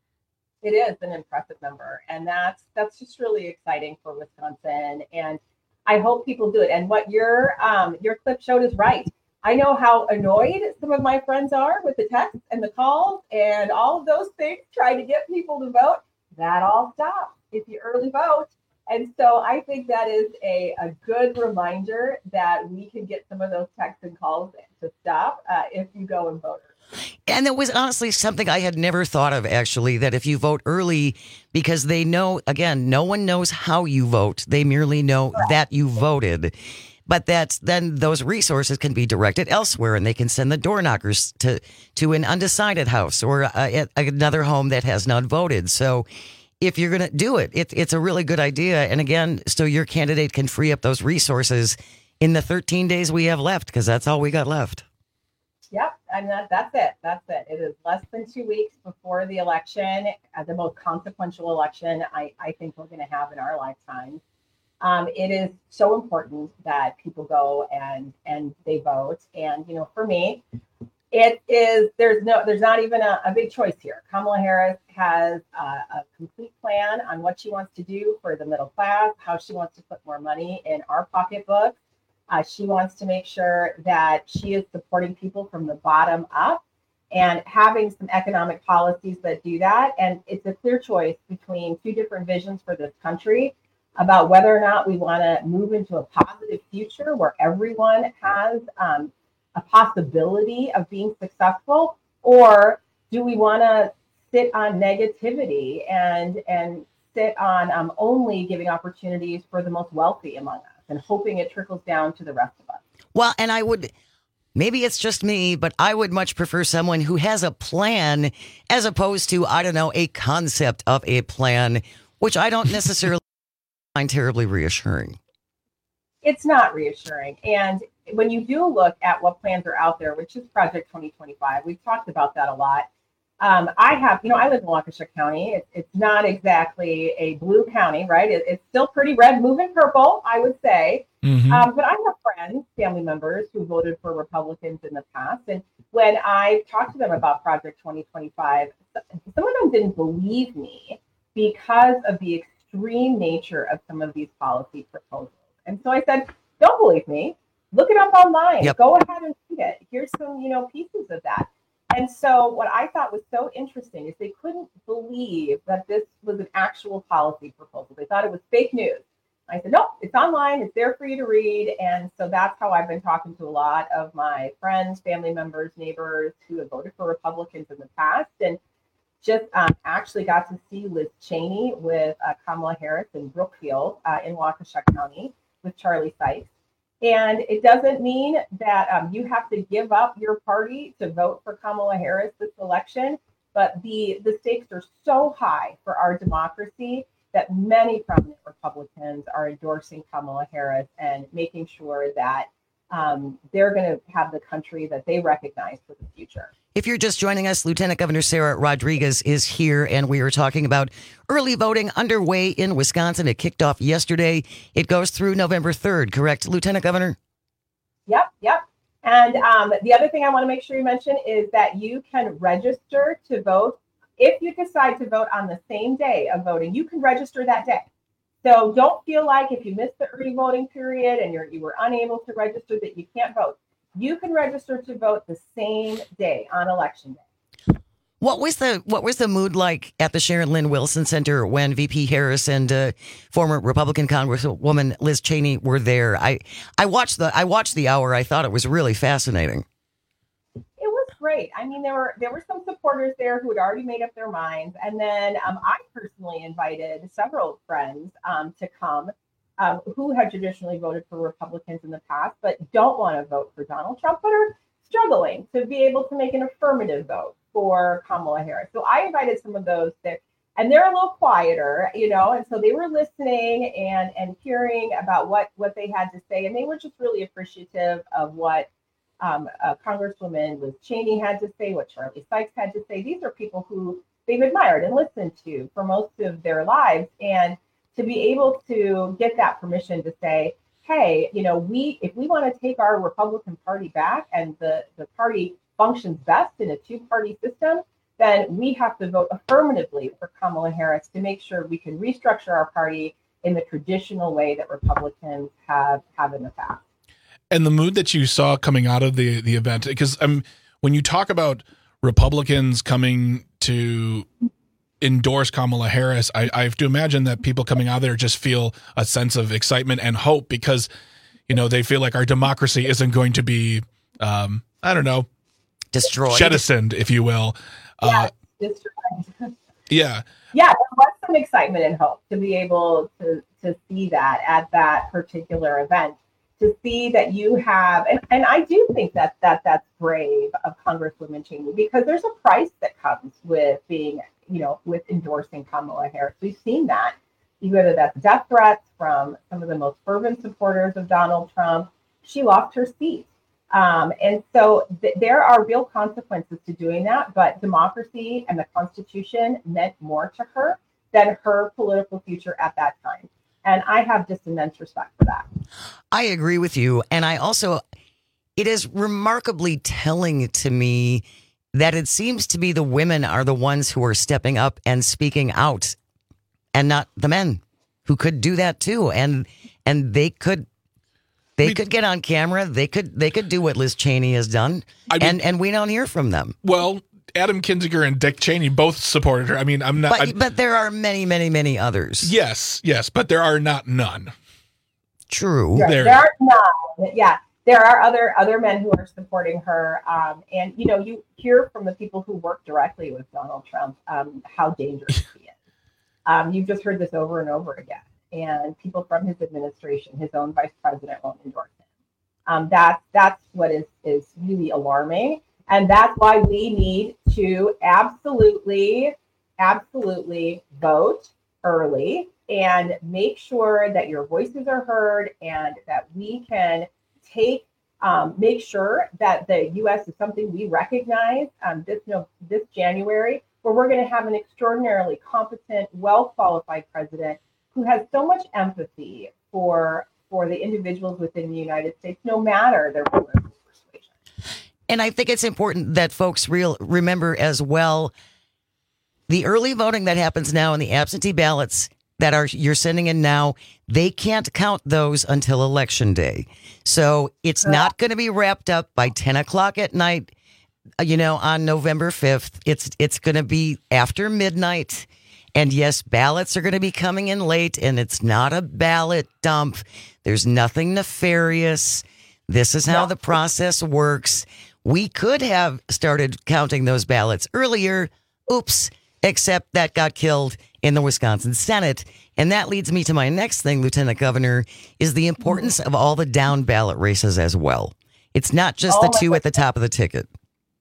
It is an impressive number, and that's that's just really exciting for Wisconsin. And I hope people do it. And what your um, your clip showed is right. I know how annoyed some of my friends are with the texts and the calls and all of those things trying to get people to vote. That all stops if you early vote. And so I think that is a, a good reminder that we can get some of those texts and calls to stop uh, if you go and vote. And it was honestly something I had never thought of, actually, that if you vote early, because they know, again, no one knows how you vote. They merely know Correct. That you voted. But that's then those resources can be directed elsewhere, and they can send the door knockers to, to an undecided house or a, a, another home that has not voted. So if you're going to do it, it, it's a really good idea. And again, so your candidate can free up those resources in the thirteen days we have left, because that's all we got left. Yep, and that, that's it. That's it. It is less than two weeks before the election, uh, the most consequential election I, I think we're going to have in our lifetime. Um, it is so important that people go and and they vote. And, you know, for me, it is, there's no, there's not even a, a big choice here. Kamala Harris has a, a complete plan on what she wants to do for the middle class, how she wants to put more money in our pocketbooks. Uh, she wants to make sure that she is supporting people from the bottom up and having some economic policies that do that. And it's a clear choice between two different visions for this country about whether or not we want to move into a positive future where everyone has um, a possibility of being successful, or do we want to sit on negativity and and sit on um, only giving opportunities for the most wealthy among us and hoping it trickles down to the rest of us? Well, and I would, maybe it's just me, but I would much prefer someone who has a plan as opposed to, I don't know, a concept of a plan, which I don't necessarily find terribly reassuring. It's not reassuring. And when you do look at what plans are out there, which is Project twenty twenty-five, we've talked about that a lot. Um, I have, you know, I live in Waukesha County. It, it's not exactly a blue county, right? It, it's still pretty red, moving purple, I would say. Mm-hmm. Um, but I have friends, family members who voted for Republicans in the past. And when I talked to them about Project twenty twenty-five, some of them didn't believe me because of the extreme nature of some of these policy proposals. And so I said, don't believe me. Look it up online. Yep. Go ahead and read it. Here's some, you know, pieces of that. And so what I thought was so interesting is they couldn't believe that this was an actual policy proposal. They thought it was fake news. I said, nope, it's online. It's there for you to read. And so that's how I've been talking to a lot of my friends, family members, neighbors who have voted for Republicans in the past. And just um, actually got to see Liz Cheney with uh, Kamala Harris in Brookfield uh, in Waukesha County with Charlie Sykes. And it doesn't mean that um, you have to give up your party to vote for Kamala Harris this election, but the, the stakes are so high for our democracy that many prominent Republicans are endorsing Kamala Harris and making sure that um, they're going to have the country that they recognize for the future. If you're just joining us, Lieutenant Governor Sarah Rodriguez is here, and we are talking about early voting underway in Wisconsin. It kicked off yesterday. It goes through November third, correct, Lieutenant Governor? Yep, yep. And um, the other thing I want to make sure you mention is that you can register to vote. If you decide to vote on the same day of voting, you can register that day. So don't feel like if you missed the early voting period and you're you were unable to register that you can't vote. You can register to vote the same day on election day. What was the what was the mood like at the Sharon Lynn Wilson Center when V P Harris and uh, former Republican Congresswoman Liz Cheney were there? I I watched the I watched the hour. I thought it was really fascinating. It was great. I mean, there were there were some supporters there who had already made up their minds, and then um, I personally invited several friends um, to come. Um, who had traditionally voted for Republicans in the past, but don't want to vote for Donald Trump, but are struggling to be able to make an affirmative vote for Kamala Harris. So I invited some of those there, and they're a little quieter, you know, and so they were listening and and hearing about what, what they had to say, and they were just really appreciative of what um, uh, Congresswoman Liz Cheney had to say, what Charlie Sykes had to say. These are people who they've admired and listened to for most of their lives, and to be able to get that permission to say, hey, you know, we if we want to take our Republican Party back and the, the party functions best in a two-party system, then we have to vote affirmatively for Kamala Harris to make sure we can restructure our party in the traditional way that Republicans have, have in the past. And the mood that you saw coming out of the, the event, because um, when you talk about Republicans coming to endorse Kamala Harris, I, I have to imagine that people coming out there just feel a sense of excitement and hope because, you know, they feel like our democracy isn't going to be, um, I don't know, destroyed, jettisoned, if you will. Yeah, uh, destroyed. yeah. Yeah, there was some excitement and hope to be able to, to see that at that particular event, to see that you have, and, and I do think that, that that's brave of Congresswoman Cheney because there's a price that comes with being, you know, with endorsing Kamala Harris. We've seen that, whether that's death threats from some of the most fervent supporters of Donald Trump. She lost her seat. Um, and so th- there are real consequences to doing that, but democracy and the Constitution meant more to her than her political future at that time. And I have just immense respect for that. I agree with you. And I also, it is remarkably telling to me that it seems to be the women are the ones who are stepping up and speaking out and not the men who could do that too. And, and they could, they I mean, could get on camera. They could, they could do what Liz Cheney has done. I mean, and, and we don't hear from them. Well, Adam Kinzinger and Dick Cheney both supported her. I mean, I'm not. But, I'm, but there are many, many, many others. Yes, yes, but there are not none. True. Right. There, there are none. Yeah, there are other other men who are supporting her. Um, and you know, you hear from the people who work directly with Donald Trump um, how dangerous he is. Um, you've just heard this over and over again. And people from his administration, his own vice president, won't endorse him. Um, that's that's what is is really alarming. And that's why we need to absolutely, absolutely vote early and make sure that your voices are heard and that we can take, um, make sure that the U S is something we recognize um, this, no, this January, where we're going to have an extraordinarily competent, well-qualified president who has so much empathy for, for the individuals within the United States, no matter their political. And I think it's important that folks real remember as well, the early voting that happens now and the absentee ballots that are you're sending in now, they can't count those until Election Day. So it's not going to be wrapped up by ten o'clock at night, you know, on November fifth. It's it's going to be after midnight. And yes, ballots are going to be coming in late, and it's not a ballot dump. There's nothing nefarious. This is how the process works. We could have started counting those ballots earlier. Oops, except that got killed in the Wisconsin Senate. And that leads me to my next thing, Lieutenant Governor, is the importance of all the down ballot races as well. It's not just oh the two at the top of the ticket.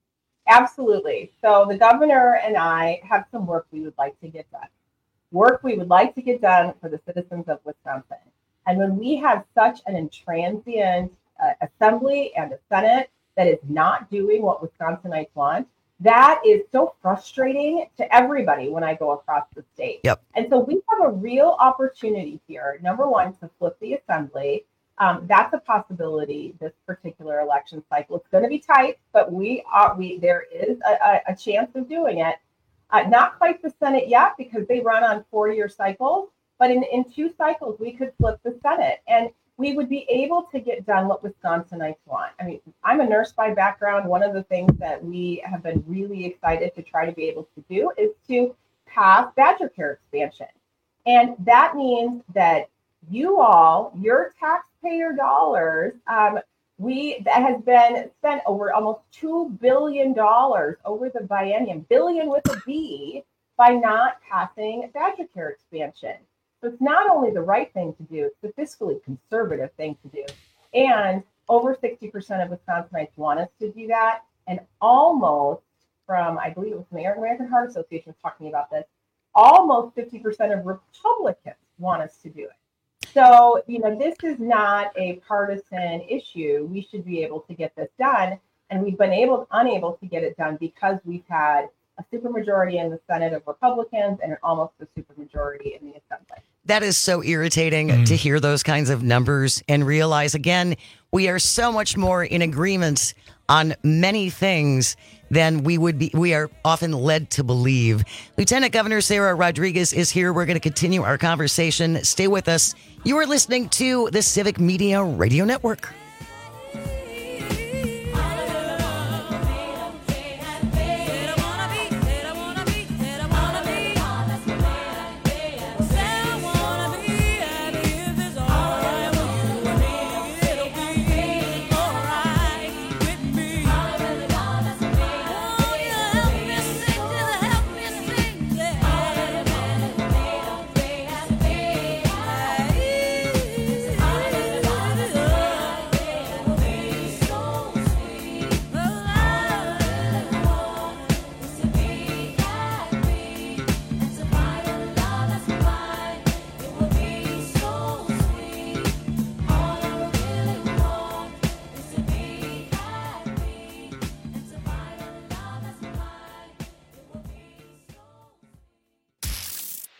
Absolutely. So the governor and I have some work we would like to get done. Work we would like to get done for the citizens of Wisconsin. And when we have such an intransient uh, assembly and a Senate that is not doing what Wisconsinites want, that is so frustrating to everybody when I go across the state. Yep. And so we have a real opportunity here, number one, to flip the assembly. Um, that's a possibility this particular election cycle. It's going to be tight, but we are we there is a, a, a chance of doing it. Uh, not quite the Senate yet because they run on four-year cycles, but in, in two cycles we could flip the Senate. And we would be able to get done what Wisconsinites want. I mean, I'm a nurse by background. One of the things that we have been really excited to try to be able to do is to pass Badger Care expansion. And that means that you all, your taxpayer dollars, um, we that has been spent over almost two billion dollars over the biennium, billion with a B, by not passing Badger Care expansion. So it's not only the right thing to do, it's the fiscally conservative thing to do. And over sixty percent of Wisconsinites want us to do that. And almost from, I believe it was the American Heart Association was talking about this, almost fifty percent of Republicans want us to do it. So, you know, this is not a partisan issue. We should be able to get this done. And we've been able, unable to get it done because we've had a supermajority in the Senate of Republicans and almost a supermajority in the Assembly. That is so irritating mm. to hear those kinds of numbers and realize, again, we are so much more in agreement on many things than we would be. We are often led to believe. Lieutenant Governor Sarah Rodriguez is here. We're going to continue our conversation. Stay with us. You are listening to the Civic Media Radio Network.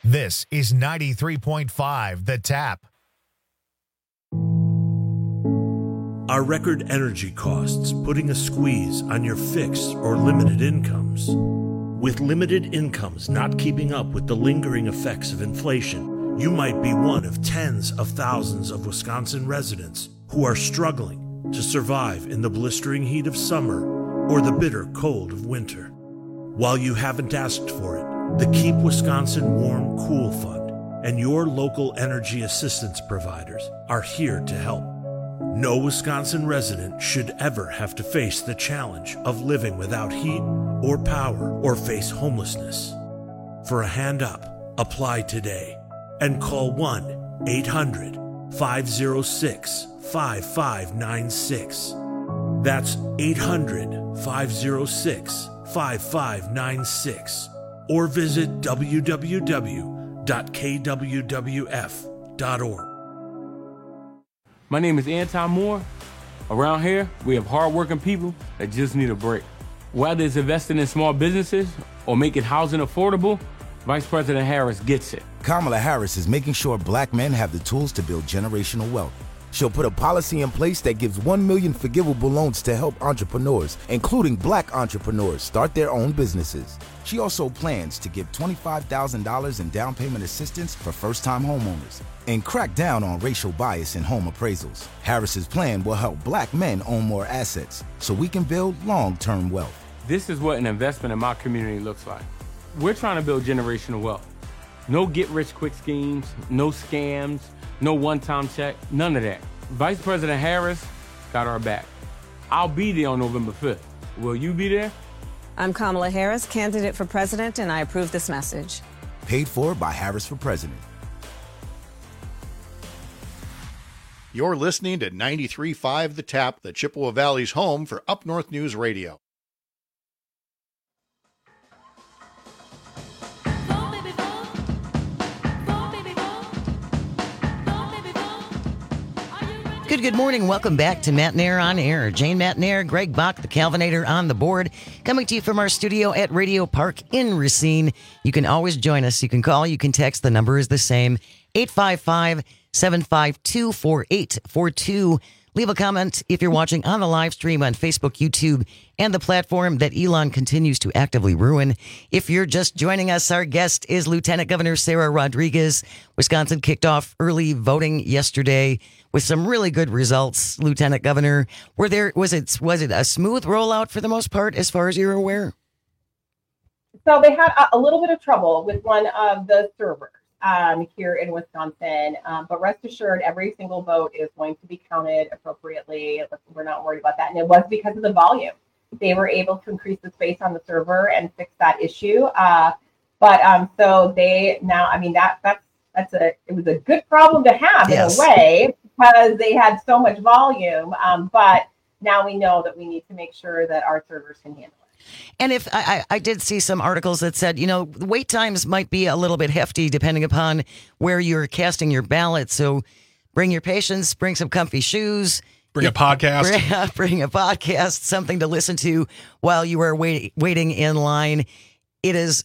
This is ninety-three point five The Tap. Are record energy costs putting a squeeze on your fixed or limited incomes? With limited incomes not keeping up with the lingering effects of inflation, you might be one of tens of thousands of Wisconsin residents who are struggling to survive in the blistering heat of summer or the bitter cold of winter. While you haven't asked for it, the Keep Wisconsin Warm Cool Fund and your local energy assistance providers are here to help. No Wisconsin resident should ever have to face the challenge of living without heat or power or face homelessness. For a hand up, apply today and call one eight hundred five oh six five five nine six. That's eight hundred five oh six five five nine six or visit w w w dot k w w f dot org. My name is Anton Moore. Around here, we have hardworking people that just need a break. Whether it's investing in small businesses or making housing affordable, Vice President Harris gets it. Kamala Harris is making sure black men have the tools to build generational wealth. She'll put a policy in place that gives one million forgivable loans to help entrepreneurs, including black entrepreneurs, start their own businesses. She also plans to give twenty-five thousand dollars in down payment assistance for first-time homeowners and crack down on racial bias in home appraisals. Harris's plan will help black men own more assets so we can build long-term wealth. This is what an investment in my community looks like. We're trying to build generational wealth. No get-rich-quick schemes, no scams, no one-time check, none of that. Vice President Harris got our back. I'll be there on November fifth. Will you be there? I'm Kamala Harris, candidate for president, and I approve this message. Paid for by Harris for President. You're listening to ninety-three point five The Tap, the Chippewa Valley's home for Up North News Radio. Good, good morning. Welcome back to Matt Nair on Air. Jane Matt Nair, Greg Bach, the Calvinator on the board, coming to you from our studio at Radio Park in Racine. You can always join us. You can call, you can text. The number is the same, eight five five, seven five two, four eight four two. Leave a comment if you're watching on the live stream on Facebook, YouTube, and the platform that Elon continues to actively ruin. If you're just joining us, our guest is Lieutenant Governor Sarah Rodriguez. Wisconsin kicked off early voting yesterday with some really good results. Lieutenant Governor, were there was it was it a smooth rollout for the most part, as far as you're aware? So they had a, a little bit of trouble with one of the servers um, here in Wisconsin, um, but rest assured, every single vote is going to be counted appropriately. We're not worried about that, and it was because of the volume. They were able to increase the space on the server and fix that issue. Uh, but um, so they now, I mean, that that's that's a it was a good problem to have yes. in a way, because they had so much volume. Um, but now we know that we need to make sure that our servers can handle it. And if I, I did see some articles that said, you know, wait times might be a little bit hefty depending upon where you're casting your ballot. So bring your patience, bring some comfy shoes. Bring a podcast. Bring, bring a podcast, something to listen to while you are wait, waiting in line. It is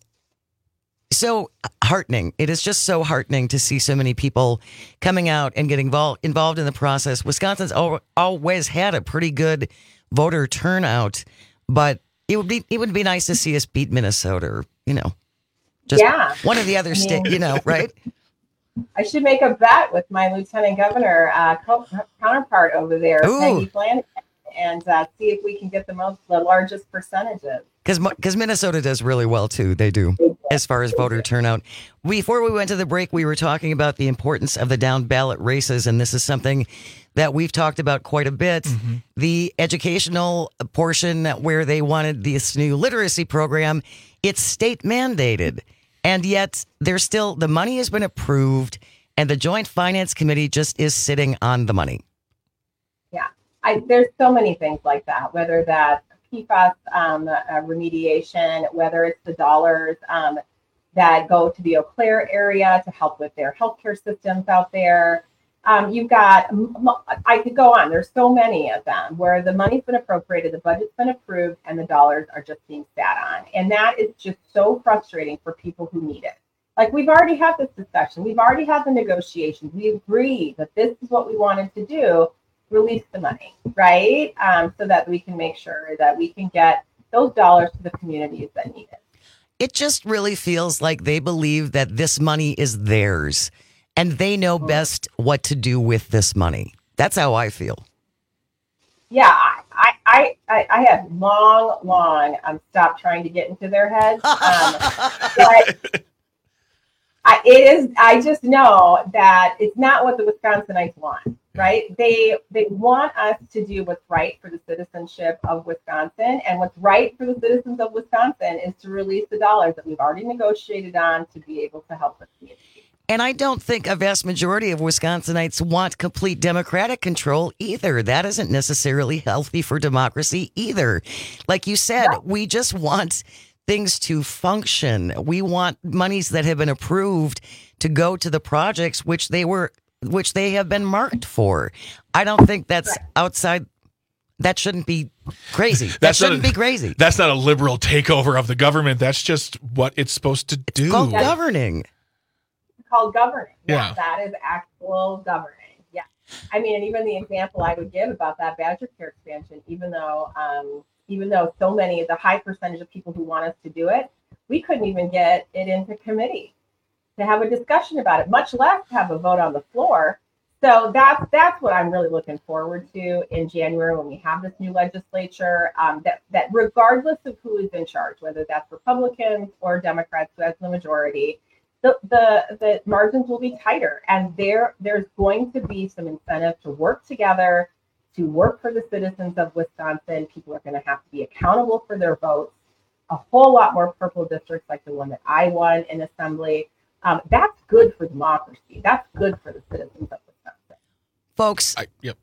so heartening. It is just so heartening to see so many people coming out and getting involved, involved in the process. Wisconsin's al- always had a pretty good voter turnout, but it would be it would be nice to see us beat Minnesota, or, you know, just yeah. one of the other I mean, states, you know, right? I should make a bet with my lieutenant governor uh, co- counterpart over there, Ooh. Peggy Flanagan, and uh, see if we can get the most, the largest percentages. Because because Minnesota does really well too. They do, as far as voter turnout. Before we went to the break, we were talking about the importance of the down ballot races, and this is something that we've talked about quite a bit. Mm-hmm. The educational portion where they wanted this new literacy program, it's state mandated. And yet there's still, the money has been approved and the Joint Finance Committee just is sitting on the money. Yeah, I, there's so many things like that, whether that's P FAS um, uh, remediation, whether it's the dollars um, that go to the Eau Claire area to help with their healthcare systems out there. Um, you've got, I could go on, there's so many of them where the money's been appropriated, the budget's been approved, and the dollars are just being sat on. And that is just so frustrating for people who need it. Like, we've already had this discussion. We've already had the negotiations. We agreed that this is what we wanted to do, release the money, right? Um, so that we can make sure that we can get those dollars to the communities that need it. It just really feels like they believe that this money is theirs and they know best what to do with this money. That's how I feel. Yeah, I I, I, I have long, long um, stopped trying to get into their heads. Um, but I, it is. I just know that it's not what the Wisconsinites want, right? They they want us to do what's right for the citizenship of Wisconsin, and what's right for the citizens of Wisconsin is to release the dollars that we've already negotiated on to be able to help the community. And I don't think a vast majority of Wisconsinites want complete Democratic control either. That isn't necessarily healthy for democracy either. Like you said, yeah. we just want things to function. We want monies that have been approved to go to the projects which they were, which they have been marked for. I don't think that's right. outside. That shouldn't be crazy. That That's shouldn't not a, be crazy. That's not a liberal takeover of the government. That's just what it's supposed to do. It's called governing. Called governing. Yeah. yeah, that is actual governing. Yeah, I mean, and even the example I would give about that Badger Care expansion, even though, um, even though so many, the high percentage of people who want us to do it, we couldn't even get it into committee to have a discussion about it, much less have a vote on the floor. So that's that's what I'm really looking forward to in January when we have this new legislature. Um, that that regardless of who is in charge, whether that's Republicans or Democrats, who has the majority. The, the the margins will be tighter, and there there's going to be some incentive to work together, to work for the citizens of Wisconsin. People are going to have to be accountable for their votes. A whole lot more purple districts like the one that I won in Assembly. Um, that's good for democracy. That's good for the citizens of Wisconsin. Folks, I, yep.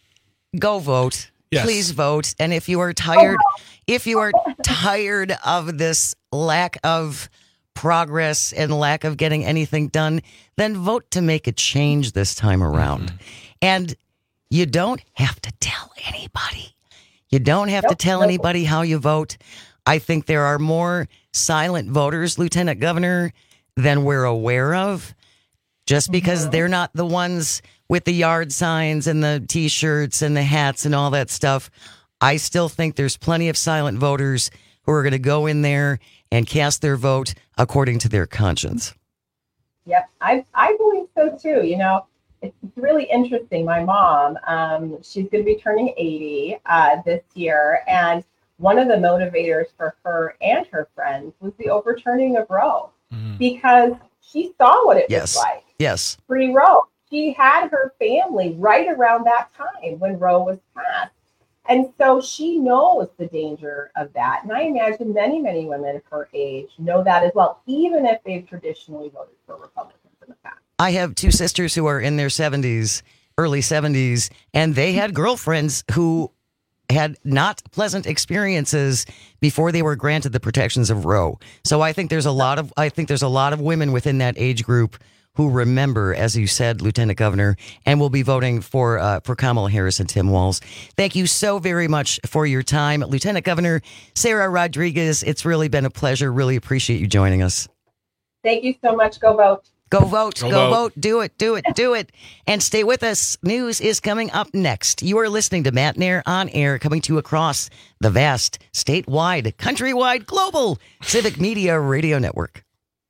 go vote. Yes. Please vote. And if you are tired, oh, no. if you are tired of this lack of progress and lack of getting anything done, then vote to make a change this time around. Mm-hmm. And you don't have to tell anybody. You don't have nope, to tell nope. anybody how you vote. I think there are more silent voters, Lieutenant Governor, than we're aware of, just because mm-hmm. they're not the ones with the yard signs and the T-shirts and the hats and all that stuff. I still think there's plenty of silent voters who are going to go in there and cast their vote according to their conscience. Yep, I I believe so too. You know, it's really interesting. My mom, um, she's going to be turning eighty uh, this year, and one of the motivators for her and her friends was the overturning of Roe, mm-hmm. because she saw what it yes. was like. Yes, Free Roe. She had her family right around that time when Roe was passed. And so she knows the danger of that. And I imagine many, many women her age know that as well, even if they've traditionally voted for Republicans in the past. I have two sisters who are in their seventies, early seventies, and they had girlfriends who had not pleasant experiences before they were granted the protections of Roe. So I think there's a lot of I think there's a lot of women within that age group who remember, as you said, Lieutenant Governor, and will be voting for uh, for Kamala Harris and Tim Walz. Thank you so very much for your time, Lieutenant Governor Sara Rodriguez. It's really been a pleasure. Really appreciate you joining us. Thank you so much. Go vote. Go vote. Go, Go vote. vote. Do it. Do it. Do it. And stay with us. News is coming up next. You are listening to Matt Nair on Air, coming to you across the vast, statewide, countrywide, global Civic Media Radio Network.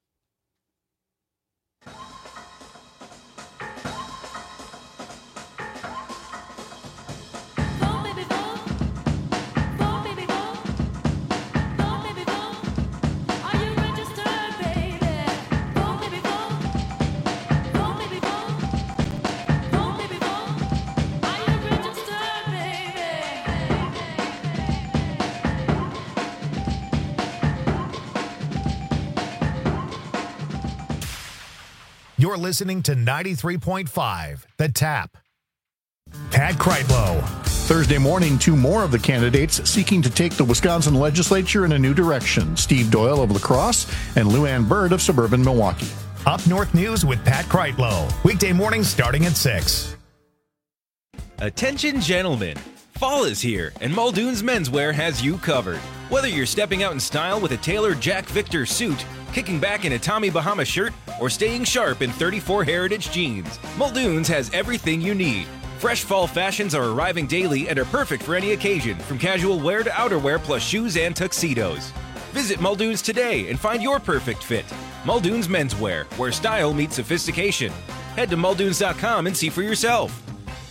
You're listening to ninety-three point five, The Tap. Pat Kreitlow. Thursday morning, two more of the candidates seeking to take the Wisconsin legislature in a new direction. Steve Doyle of La Crosse and Lou Ann Bird of suburban Milwaukee. Up North News with Pat Kreitlow. Weekday mornings starting at six. Attention gentlemen. Fall is here, and Muldoon's Menswear has you covered. Whether you're stepping out in style with a tailored Jack Victor suit, kicking back in a Tommy Bahama shirt, or staying sharp in thirty-four Heritage jeans, Muldoon's has everything you need. Fresh fall fashions are arriving daily and are perfect for any occasion, from casual wear to outerwear plus shoes and tuxedos. Visit Muldoon's today and find your perfect fit. Muldoon's Menswear, where style meets sophistication. Head to muldoons dot com and see for yourself.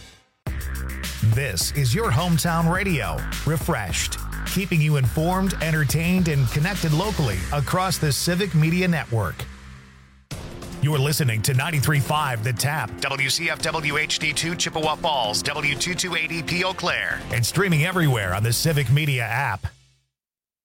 This is your hometown radio, Refreshed, keeping you informed, entertained, and connected locally across the Civic Media Network. You're listening to ninety-three point five The Tap, W C F W H D two Chippewa Falls, W two two eight E P Eau Claire, and streaming everywhere on the Civic Media app.